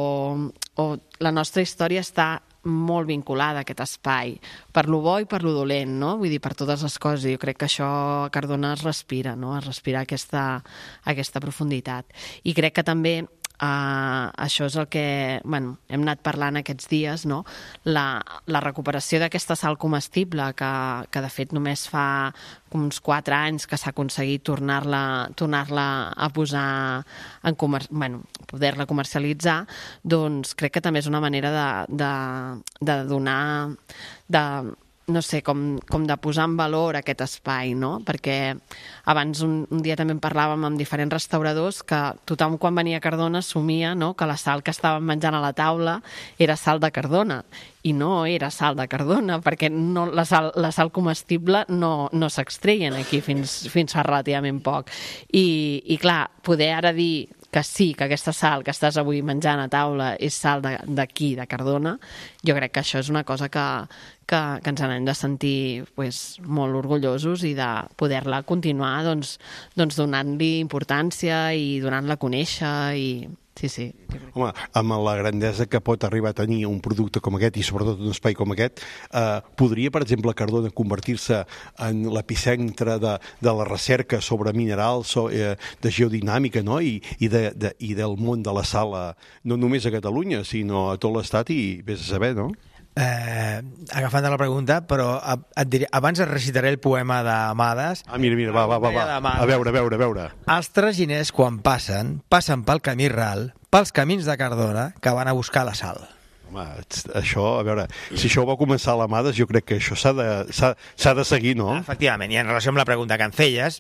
o la nostra història està molt vinculada a aquest espai, per lo bo i per lo dolent, no? Vull dir, per totes les coses. Jo crec que això a Cardona es respira, no? Es respira aquesta, aquesta profunditat. I crec que també Uh, això és el que, bueno, hem anat parlant aquests dies, no? La, la recuperació d'aquesta sal comestible que, que de fet només fa uns quatre anys que s'ha aconseguit tornar-la tornar-la a posar en comer... bueno, poder-la comercialitzar, doncs crec que també és una manera de, de, de donar de no sé, com, com de posar en valor aquest espai, no? Perquè abans un, un dia també en parlàvem amb diferents restauradors que tothom quan venia a Cardona assumia, no?, que la sal que estaven menjant a la taula era sal de Cardona, i no era sal de Cardona, perquè no, la, sal, la sal comestible no, no s'extreien aquí fins, fins fa relativament poc. I, i clar, poder ara dir que sí, que aquesta sal que estàs avui menjant a taula és sal d'aquí, de, de Cardona, jo crec que això és una cosa que, que, que ens n'hem de sentir pues, molt orgullosos i de poder-la continuar doncs, doncs donant-li importància i donant-la a conèixer i... Sí, sí. Home, amb la grandesa que pot arribar a tenir un producte com aquest i sobretot un espai com aquest, eh, podria, per exemple, Cardona convertir-se en l'epicentre de, de la recerca sobre minerals, so, eh, de geodinàmica, no? I, i, de, de, i del món de la sala, no només a Catalunya, sinó a tot l'estat i vés a saber, no? Eh, agafant la pregunta, però et diré, abans et recitaré el poema d'Amades. Ah, mira, mira, va, va, va, va. A veure, a veure, a veure. Els traginers, quan passen, passen pel camí ral, pels camins de Cardona, que van a buscar la sal. Home, això, a veure, si això va començar a l'Amades, jo crec que això s'ha de, s'ha de seguir, no? Efectivament, i en relació amb la pregunta que em feies,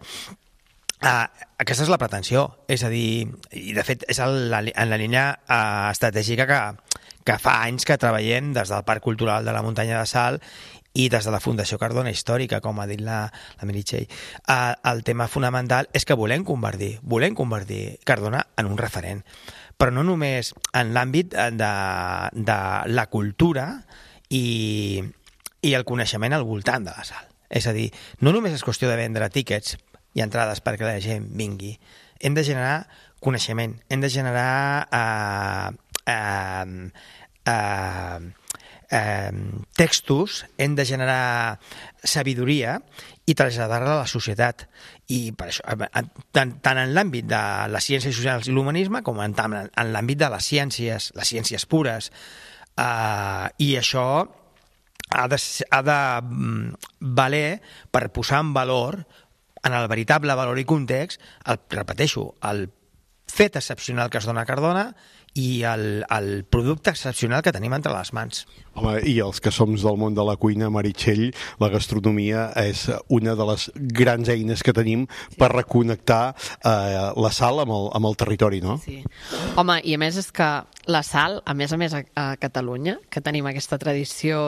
Uh, aquesta és la pretensió, és a dir, i de fet és el, la, en la línia uh, estratègica que, que fa anys que treballem des del Parc Cultural de la Muntanya de Sal i des de la Fundació Cardona Històrica, com ha dit la, la Meritxell. Uh, el tema fonamental és que volem convertir, volem convertir Cardona en un referent, però no només en l'àmbit de, de la cultura i, i el coneixement al voltant de la sal. És a dir, no només és qüestió de vendre tíquets i entrades perquè la gent vingui. Hem de generar coneixement, hem de generar eh, eh, eh, eh, textos, hem de generar sabidoria i traslladar-la a la societat. I per això, tant, tant en l'àmbit de les ciències socials i l'humanisme com en, en l'àmbit de les ciències, les ciències pures. Eh, I això ha de, ha de valer per posar en valor en el veritable valor i context, el, repeteixo, el fet excepcional que es dona a Cardona i el, el producte excepcional que tenim entre les mans. Home, i els que som del món de la cuina, Meritxell, la gastronomia és una de les grans eines que tenim per reconnectar eh, la sal amb el, amb el territori, no? Sí. Home, i a més és que la sal, a més a més a, a Catalunya, que tenim aquesta tradició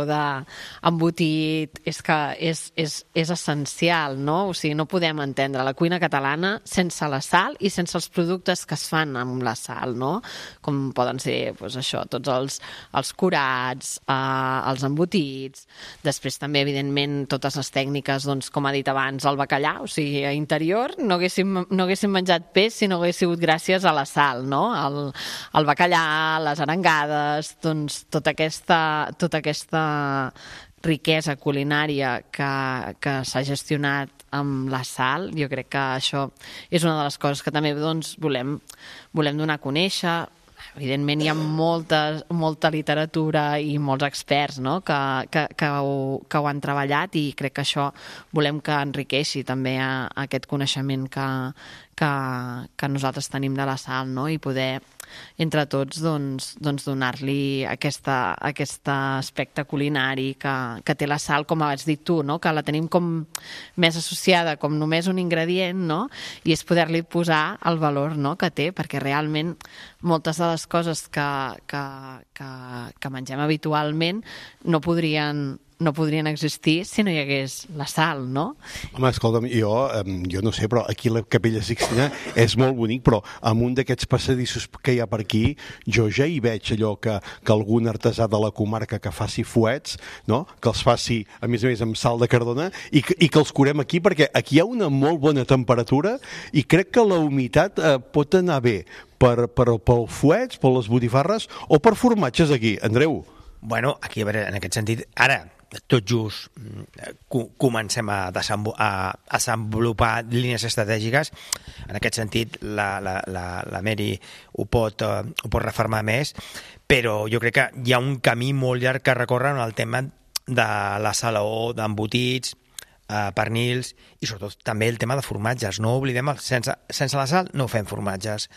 d'embotit, és que és, és, és essencial, no? O sigui, no podem entendre la cuina catalana sense la sal i sense els productes que es fan amb la sal, no? Com poden ser, doncs això, tots els, els curats, eh, els embotits, després també, evidentment, totes les tècniques, doncs, com ha dit abans, el bacallà, o sigui, a interior no haguéssim, no haguéssim menjat peix si no hagués sigut gràcies a la sal, no? El, el bacallà, les arengades, doncs, tota aquesta, tota aquesta riquesa culinària que, que s'ha gestionat amb la sal, jo crec que això és una de les coses que també doncs, volem, volem donar a conèixer. Evidentment hi ha molta, molta literatura i molts experts, no? que, que, que, ho, que ho han treballat i crec que això volem que enriqueixi també a, a aquest coneixement que, que, que nosaltres tenim de la sal, no? I poder entre tots doncs, doncs donar-li aquesta, aquest aspecte culinari que, que té la sal, com has dit tu, no? Que la tenim com més associada com només un ingredient, no? I és poder-li posar el valor, no? Que té, perquè realment moltes de les coses que, que, que, que mengem habitualment no podrien no podrien existir si no hi hagués la sal, no? Home, escolta'm, jo, jo no sé, però aquí la Capella Sixtina és molt bonic, però amb un d'aquests passadissos que hi ha per aquí, jo ja hi veig allò que, que algun artesà de la comarca que faci fuets, no? Que els faci, a més a més, amb sal de Cardona i que, i que els curem aquí, perquè aquí hi ha una molt bona temperatura i crec que la humitat eh, pot anar bé per, per, pel fuets, per les botifarres o per formatges aquí. Andreu? Bueno, aquí, a veure, en aquest sentit, ara, tot just comencem a, a, a desenvolupar línies estratègiques. En aquest sentit, la, la, la, la Mary ho pot, uh, ho pot refermar més, però jo crec que hi ha un camí molt llarg que recórrer en el tema de la salaó, d'embotits, uh, pernils i sobretot també el tema de formatges. No oblidem, el, sense, sense la sal no fem formatges.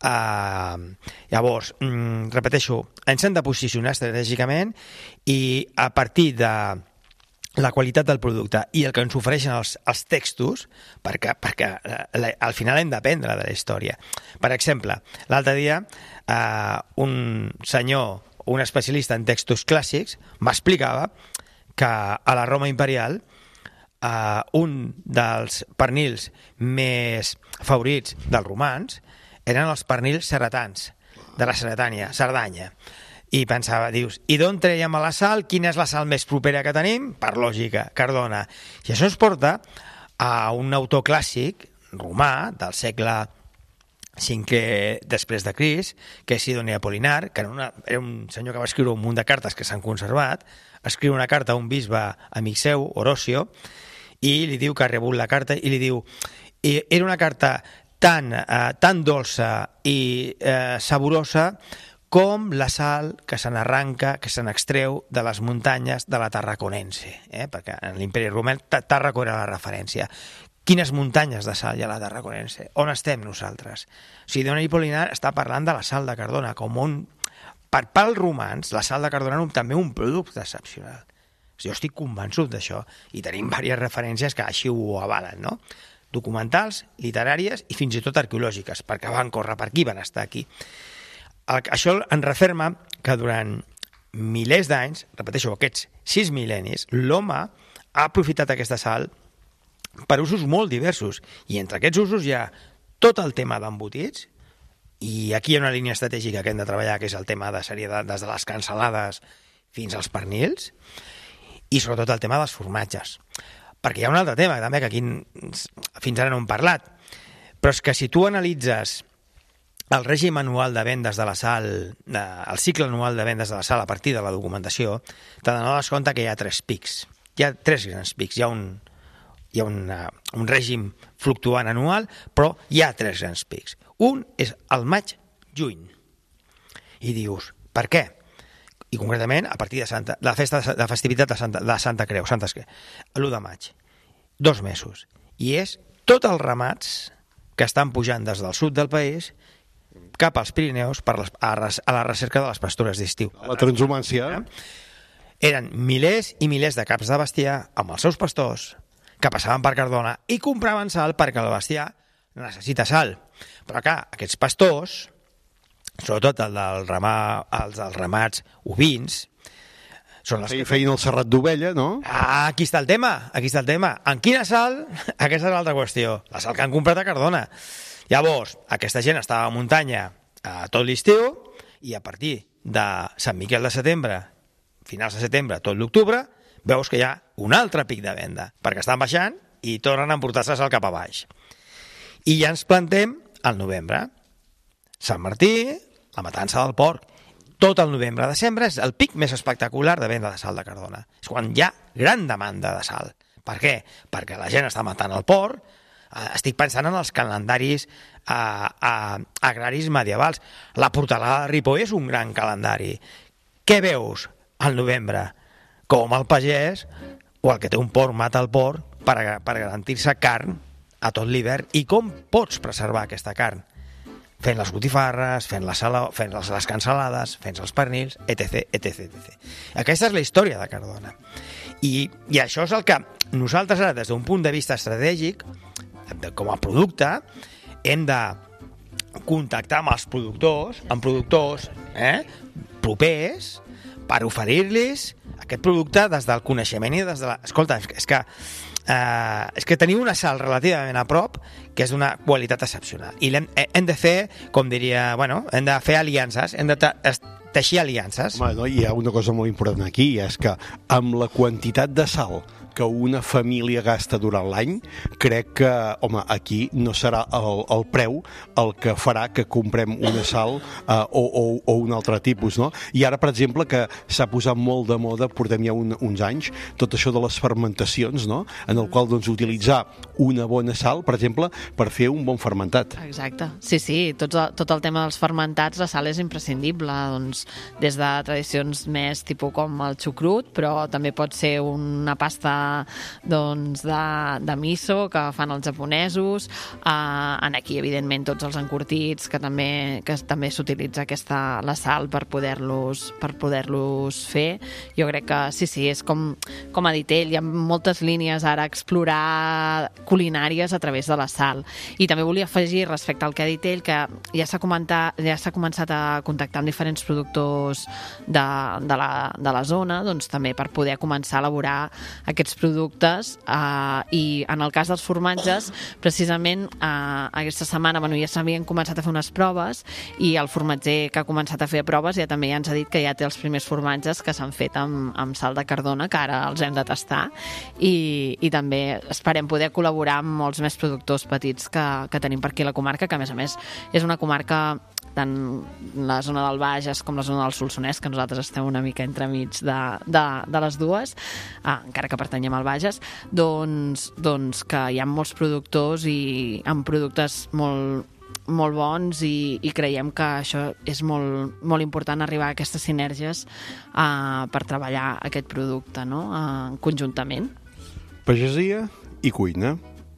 Uh, llavors, mm, repeteixo, ens hem de posicionar estratègicament i a partir de la qualitat del producte i el que ens ofereixen els, els textos, perquè, perquè la, al final hem d'aprendre de la història. Per exemple, l'altre dia eh, un senyor, un especialista en textos clàssics, m'explicava que a la Roma imperial eh, un dels pernils més favorits dels romans eren els pernils cerretans, de la Cerretània, Cerdanya. I pensava, dius, i d'on traiem la sal? Quina és la sal més propera que tenim? Per lògica, Cardona. I això ens porta a un autor clàssic romà del segle cinquè després de Crist, que és Sidoni Apolinar, que era, una, era un senyor que va escriure un munt de cartes que s'han conservat. Escriu una carta a un bisbe amic seu, Orocio, i li diu que ha rebut la carta i li diu i era una carta tan, eh, tan dolça i eh, saborosa com la sal que se n'arranca, que se n'extreu de les muntanyes de la Tarraconense, eh? Perquè en l'imperi romà Tàrraco era la referència. Quines muntanyes de sal hi ha a la Tarraconense? On estem nosaltres? O sigui, Sidoni Apolinar està parlant de la sal de Cardona com un... Per pels romans, la sal de Cardona era també un producte excepcional. O sigui, jo estic convençut d'això i tenim diverses referències que així ho avalen, no? Documentals, literàries i fins i tot arqueològiques, perquè van córrer per aquí, van estar aquí. Això ens referma que durant milers d'anys, repeteixo, aquests sis mil·lennis, l'home ha aprofitat aquesta sal per usos molt diversos. I entre aquests usos hi ha tot el tema d'embotits, i aquí hi ha una línia estratègica que hem de treballar, que és el tema de sèrie de, des de les cansalades fins als pernils, i sobretot el tema dels formatges. Perquè hi ha un altre tema, també, que aquí fins ara no hem parlat, però és que si tu analitzes el règim anual de vendes de la sal, el cicle anual de vendes de la sal a partir de la documentació, t'adones compte que hi ha tres pics. Hi ha tres grans pics. Hi ha un, hi ha una, un règim fluctuant anual, però hi ha tres grans pics. Un és el maig-juny. I dius, per què? I concretament a partir de, Santa, de la festa de festivitat de Santa, de Santa Creu, Santa Creu, l'u de maig. Dos mesos. I és tots els ramats que estan pujant des del sud del país cap als Pirineus per les, a, a la recerca de les pastures d'estiu. La transhumància. Eren milers i milers de caps de bestiar amb els seus pastors que passaven per Cardona i compraven sal perquè el bestiar necessita sal. Però clar, aquests pastors, sobretot el del ramà, els dels ramats ovins, són les que feien el serrat d'ovella, no? Ah, aquí està el tema, aquí està el tema. En quina sal? Aquesta és l'altra qüestió. La sal que han comprat a Cardona. Llavors, aquesta gent estava a muntanya a tot l'estiu i a partir de Sant Miquel de setembre, finals de setembre, tot l'octubre, veus que hi ha un altre pic de venda, perquè estan baixant i tornen a emportar-se sal cap a baix. I ja ens plantem al novembre. Sant Martí, la matança del porc. Tot el novembre-desembre és el pic més espectacular de venda de sal de Cardona. És quan hi ha gran demanda de sal. Per què? Perquè la gent està matant el porc. Estic pensant en els calendaris a, a, agraris medievals. La portalada de Ripoll és un gran calendari. Què veus al novembre? Com el pagès o el que té un porc mata el porc per, per garantir-se carn a tot l'hivern. I com pots preservar aquesta carn? Fent les botifarres, fent, la sala, fent les, les cansalades, fent els pernils, etc, etc, etc. Aquesta és la història de Cardona. I, i això és el que nosaltres ara, des d'un punt de vista estratègic, com a producte, hem de contactar amb els productors, amb productors eh, propers, per oferir-los aquest producte des del coneixement i des de la... Escolta, és que, eh, és que teniu una sal relativament a prop que és d'una qualitat excepcional. I hem, hem de fer, com diria, bueno, hem de fer aliances, hem de teixir aliances. Home, no, hi ha una cosa molt important aquí, i és que amb la quantitat de sal que una família gasta durant l'any, crec que, home, aquí no serà el, el preu el que farà que comprem una sal eh, o, o, o un altre tipus, no? I ara, per exemple, que s'ha posat molt de moda, portem ja un, uns anys, tot això de les fermentacions, no? En el qual, doncs, utilitzar una bona sal, per exemple, per fer un bon fermentat. Exacte. Sí, sí, tot, tot el tema dels fermentats, la sal és imprescindible, doncs, des de tradicions més tipus com el xucrut, però també pot ser una pasta doncs, de, de miso que fan els japonesos, uh, en aquí evidentment tots els encurtits que també, que també s'utilitza aquesta, la sal per poder-los per poder-los fer. Jo crec que sí, sí, és com, com ha dit ell, hi ha moltes línies ara a explorar culinàries a través de la sal. I també volia afegir respecte al que ha dit ell que ja s'ha comentat, ja s'ha començat a contactar amb diferents productors de, de, la, de la zona, doncs també per poder començar a elaborar aquests petits productes eh, i en el cas dels formatges, precisament eh, aquesta setmana bueno, ja s'havien començat a fer unes proves i el formatger que ha començat a fer proves ja també ja ens ha dit que ja té els primers formatges que s'han fet amb, amb sal de Cardona, que ara els hem de tastar i, i també esperem poder col·laborar amb molts més productors petits que, que tenim per aquí a la comarca, que a més a més és una comarca tant la zona del Bages com la zona del Solsonès, que nosaltres estem una mica entremig de, de, de les dues, ah, encara que pertanyem al Bages, doncs, doncs que hi ha molts productors i amb productes molt, molt bons i, i creiem que això és molt, molt important, arribar a aquestes sinergies uh, per treballar aquest producte, no? uh, conjuntament. Pagesia i cuina.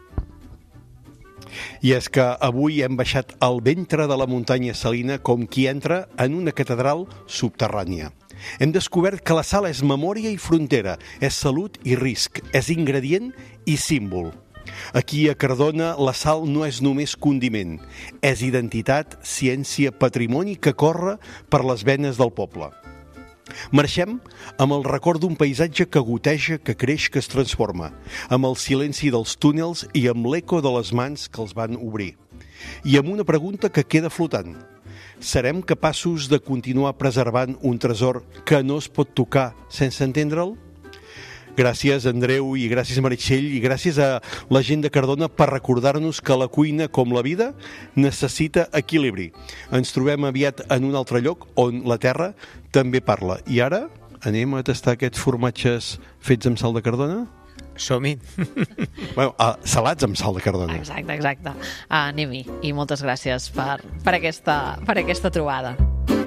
I és que avui hem baixat al ventre de la muntanya salina com qui entra en una catedral subterrània. Hem descobert que la sal és memòria i frontera, és salut i risc, és ingredient i símbol. Aquí a Cardona la sal no és només condiment, és identitat, ciència, patrimoni que corre per les venes del poble. Marxem amb el record d'un paisatge que goteja, que creix, que es transforma, amb el silenci dels túnels i amb l'eco de les mans que els van obrir. I amb una pregunta que queda flotant. Serem capaços de continuar preservant un tresor que no es pot tocar sense entendre'l? Gràcies, Andreu, i gràcies, Meritxell, i gràcies a la gent de Cardona per recordar-nos que la cuina, com la vida, necessita equilibri. Ens trobem aviat en un altre lloc on la terra també parla. I ara anem a tastar aquests formatges fets amb sal de Cardona? Som-hi. Bueno, uh, salats amb sal de Cardona. Exacte, exacte. Uh, anem-hi. I moltes gràcies per, per, aquesta, per aquesta trobada.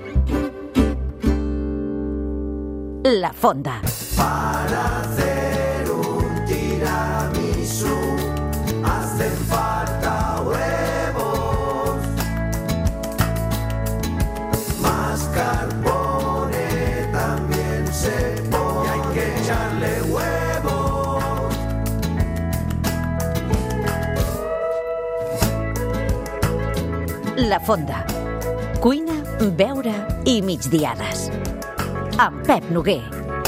La Fonda. Para hacer un tiramisú hacen falta huevos, mascarpone también se pone y hay que echarle huevos. La Fonda. Cuina, beure i migdiades. Amb Pep Noguer.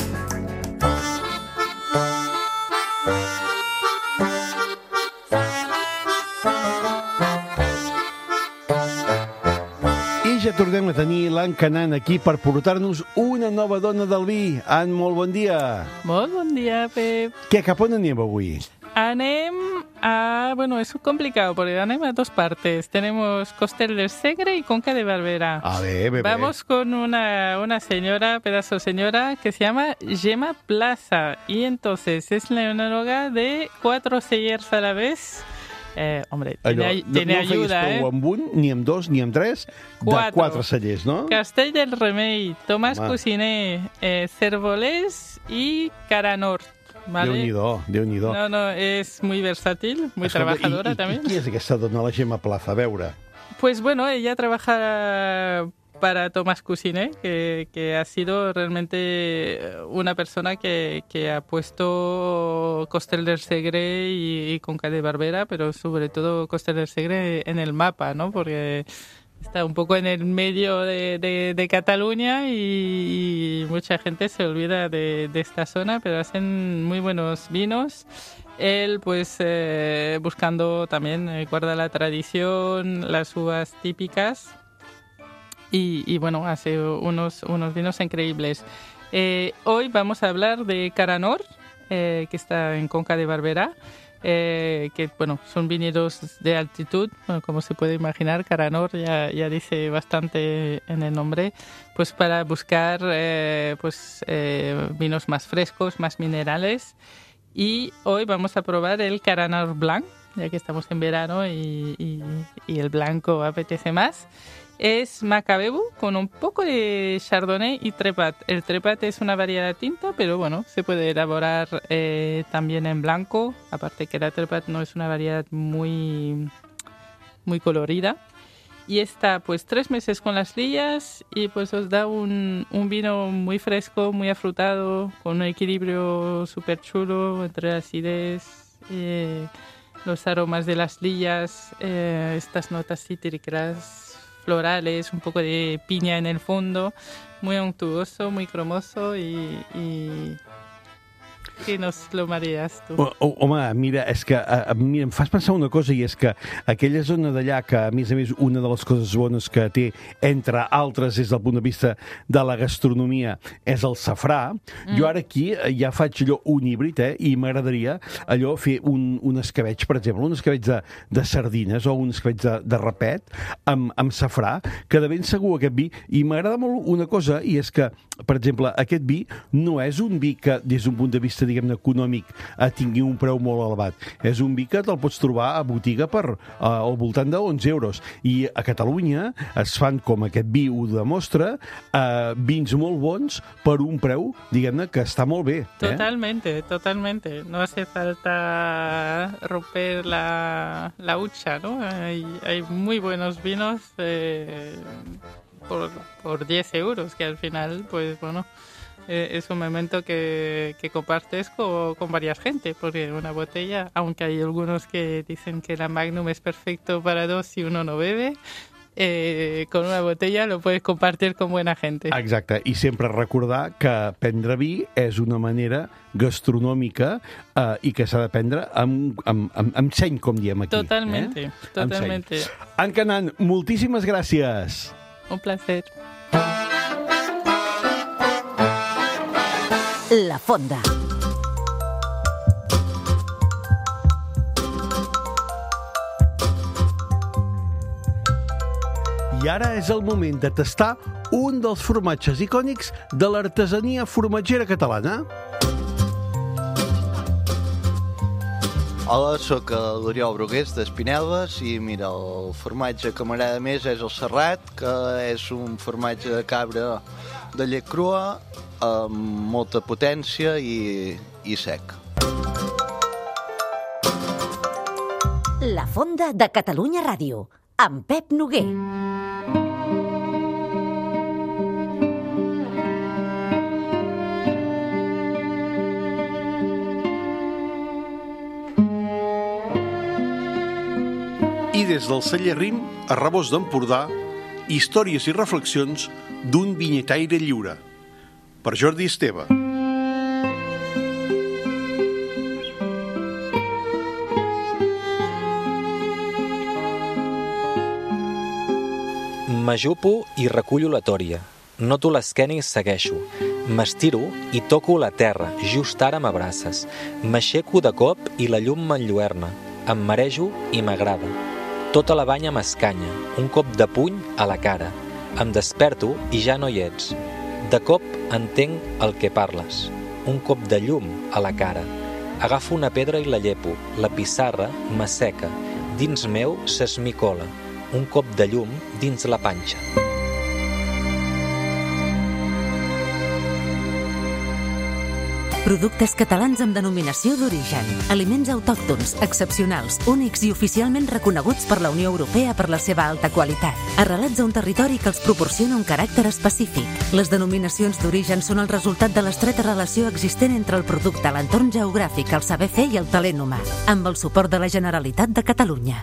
I ja tornem a tenir l'Ann Canant aquí per portar-nos una nova dona del vi. Ann, molt bon dia. Molt bon dia, Pep. Què, cap on anem avui? Anem a... Bueno, es complicado porque anem a dos partes. Tenemos Costel del Segre y Conca de Barberá. A ver, bebé. Vamos con una, una señora, pedazo señora, que se llama Gemma Plaza. Y entonces es la enóloga de cuatro cellers a la vez. Eh, hombre, tiene, Allò, no, tiene no ayuda, feies ¿eh? prou amb un, ni amb dos, ni amb tres, Cuatro. de quatre cellers, no? Castell del Remei, Tomàs Home. Cusiné, eh, Cervolés y Caranort. ¿Vale? Déu-n'hi-do, Déu-n'hi-do. No, no, es muy versátil, muy Escolta, trabajadora i, i, también. I qui és aquesta dona, la Gemma Plaza? A veure. Pues bueno, ella trabaja para Tomàs Cusiné, que, que ha sido realmente una persona que, que ha puesto Costel del Segre y, y Conca de Barberá, pero sobre todo Costel del Segre en el mapa, ¿no? Porque está un poco en el medio de, de, de Cataluña y, y mucha gente se olvida de, de esta zona, pero hacen muy buenos vinos. Él, pues, eh, buscando también, eh, guarda la tradición, las uvas típicas y, y bueno, hace unos, unos vinos increíbles. Eh, hoy vamos a hablar de Caranort, eh, que está en Conca de Barberá. Eh, que bueno, son viñedos de altitud, bueno, como se puede imaginar, Caranort ya, ya dice bastante en el nombre, pues para buscar eh, pues eh, vinos más frescos, más minerales. Y hoy vamos a probar el Caranort Blanc, ya que estamos en verano y, y, y el blanco apetece más. Es Macabebu con un poco de Chardonnay y Trepat. El Trepat es una variedad tinta, pero bueno, se puede elaborar eh, también en blanco. Aparte que la Trepat no es una variedad muy, muy colorida. Y está pues tres meses con las lillas y pues os da un, un vino muy fresco, muy afrutado, con un equilibrio súper chulo entre la acidez, eh, los aromas de las lillas, eh, estas notas cítricas, florales, un poco de piña en el fondo, muy untuoso, muy cremoso y, y, que nos lo mareas tu. O, o, home, mira, és que a, mira, em fas pensar una cosa, i és que aquella zona d'allà, que a més a més una de les coses bones que té, entre altres, des del punt de vista de la gastronomia, és el safrà. Mm. Jo ara aquí ja faig allò un híbrid, eh, i m'agradaria allò fer un, un escabeig, per exemple, un escabeig de, de sardines o un escabeig de, de rapet amb, amb safrà, que de ben segur aquest vi, i m'agrada molt una cosa, i és que, per exemple, aquest vi no és un vi que, des d'un punt de vista, diguem-ne, econòmic, eh, tingui un preu molt elevat. És un vi que te'l pots trobar a botiga per eh, al voltant de onze euros. I a Catalunya es fan, com aquest vi ho demostra, eh, vins molt bons per un preu, diguem-ne, que està molt bé. Eh? Totalmente, totalmente. No hace falta romper la, la hucha, ¿no? Hay, hay muy buenos vinos eh, por, por diez euros, que al final, pues bueno, eh, es un momento que, que compartes con, con varias gente, porque una botella, aunque hay algunos que dicen que la Magnum es perfecto para dos si uno no bebe, Eh, con una botella lo puedes compartir con buena gente. Exacte, i sempre recordar que prendre vi és una manera gastronòmica eh, i que s'ha de prendre amb, amb, amb, amb seny, com diem aquí. Totalmente, eh? totalmente. Anne Canaan, moltíssimes gràcies. Un placer. La Fonda. I ara és el moment de tastar un dels formatges icònics de l'artesania formatgera catalana. Hola, sóc l'Oriol Brugués d'Espinelves i mira, el formatge que m'agrada més és el Serrat, que és un formatge de cabra de llet crua amb molta potència i, i sec. La Fonda de Catalunya Ràdio, amb Pep Noguer. I des del celler Rim, a Rabós d'Empordà, històries i reflexions d'un vinyetaire lliure. Per Jordi Esteve. M'ajupo i recullo la tòria. Noto l'esquena i segueixo. M'estiro i toco la terra, just ara m'abraces. M'aixeco de cop i la llum m'enlluerna. Em marejo i m'agrada. Tota la banya m'escanya, un cop de puny a la cara. Em desperto i ja no hi ets. De cop entenc el que parles. Un cop de llum a la cara. Agafo una pedra i la llepo. La pissarra m'asseca. Dins meu s'esmicola. Un cop de llum dins la panxa. Productes catalans amb denominació d'origen. Aliments autòctons, excepcionals, únics i oficialment reconeguts per la Unió Europea per la seva alta qualitat. Arrelats a un territori que els proporciona un caràcter específic. Les denominacions d'origen són el resultat de l'estreta relació existent entre el producte, l'entorn geogràfic, el saber fer i el talent humà. Amb el suport de la Generalitat de Catalunya.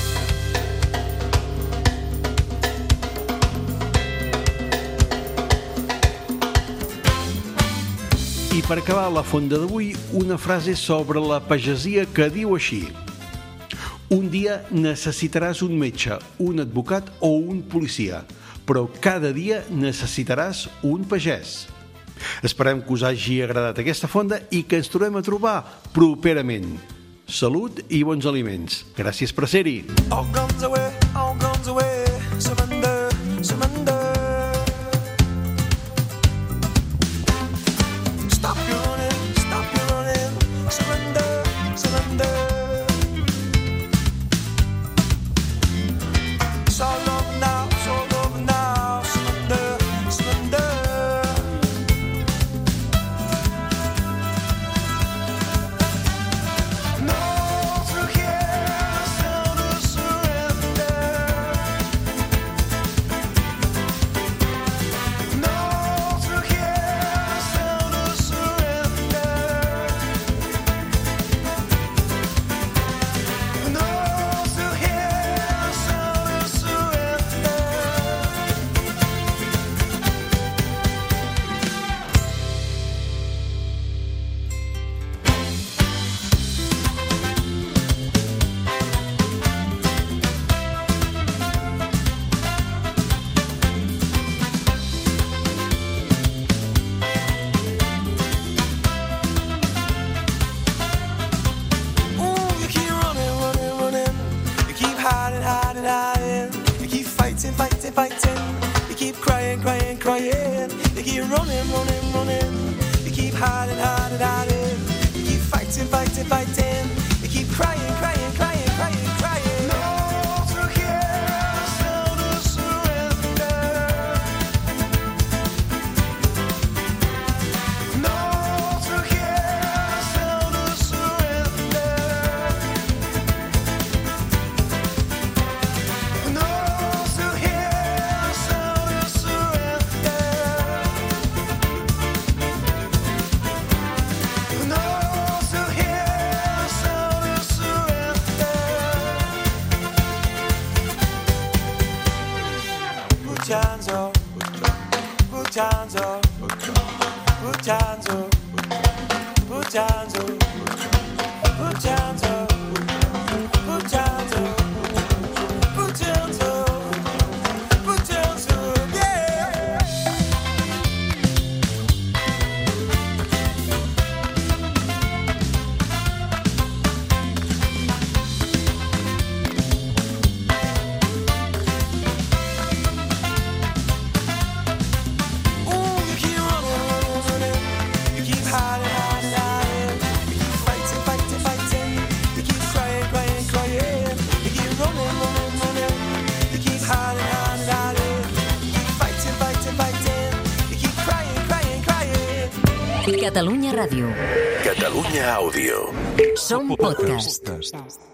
I per acabar la fonda d'avui, una frase sobre la pagesia que diu així: un dia necessitaràs un metge, un advocat o un policia, però cada dia necessitaràs un pagès. Esperem que us hagi agradat aquesta fonda i que ens tornem a trobar properament. Salut i bons aliments. Gràcies per ser-hi. All guns away, all guns away, surrender, surrender. Stop your running, stop your running, surrender, surrender. It's all over now, it's all over now, surrender, surrender. No, through here, I sound of surrender. Put your hands up. Put your hands up. Put your hands up. Put your hands up. Put your hands up. Put your hands up. Put your hands up. Yeah. Ooh, you keep running, running, running. You keep hiding, hiding, hiding. You keep fighting, fighting, fighting. You keep crying, crying, crying. You keep running, running, running. You keep hiding, hiding, hiding. You keep fighting, fighting, fighting. You keep crying, crying, crying. Catalunya Ràdio. Catalunya Àudio. Som podcast.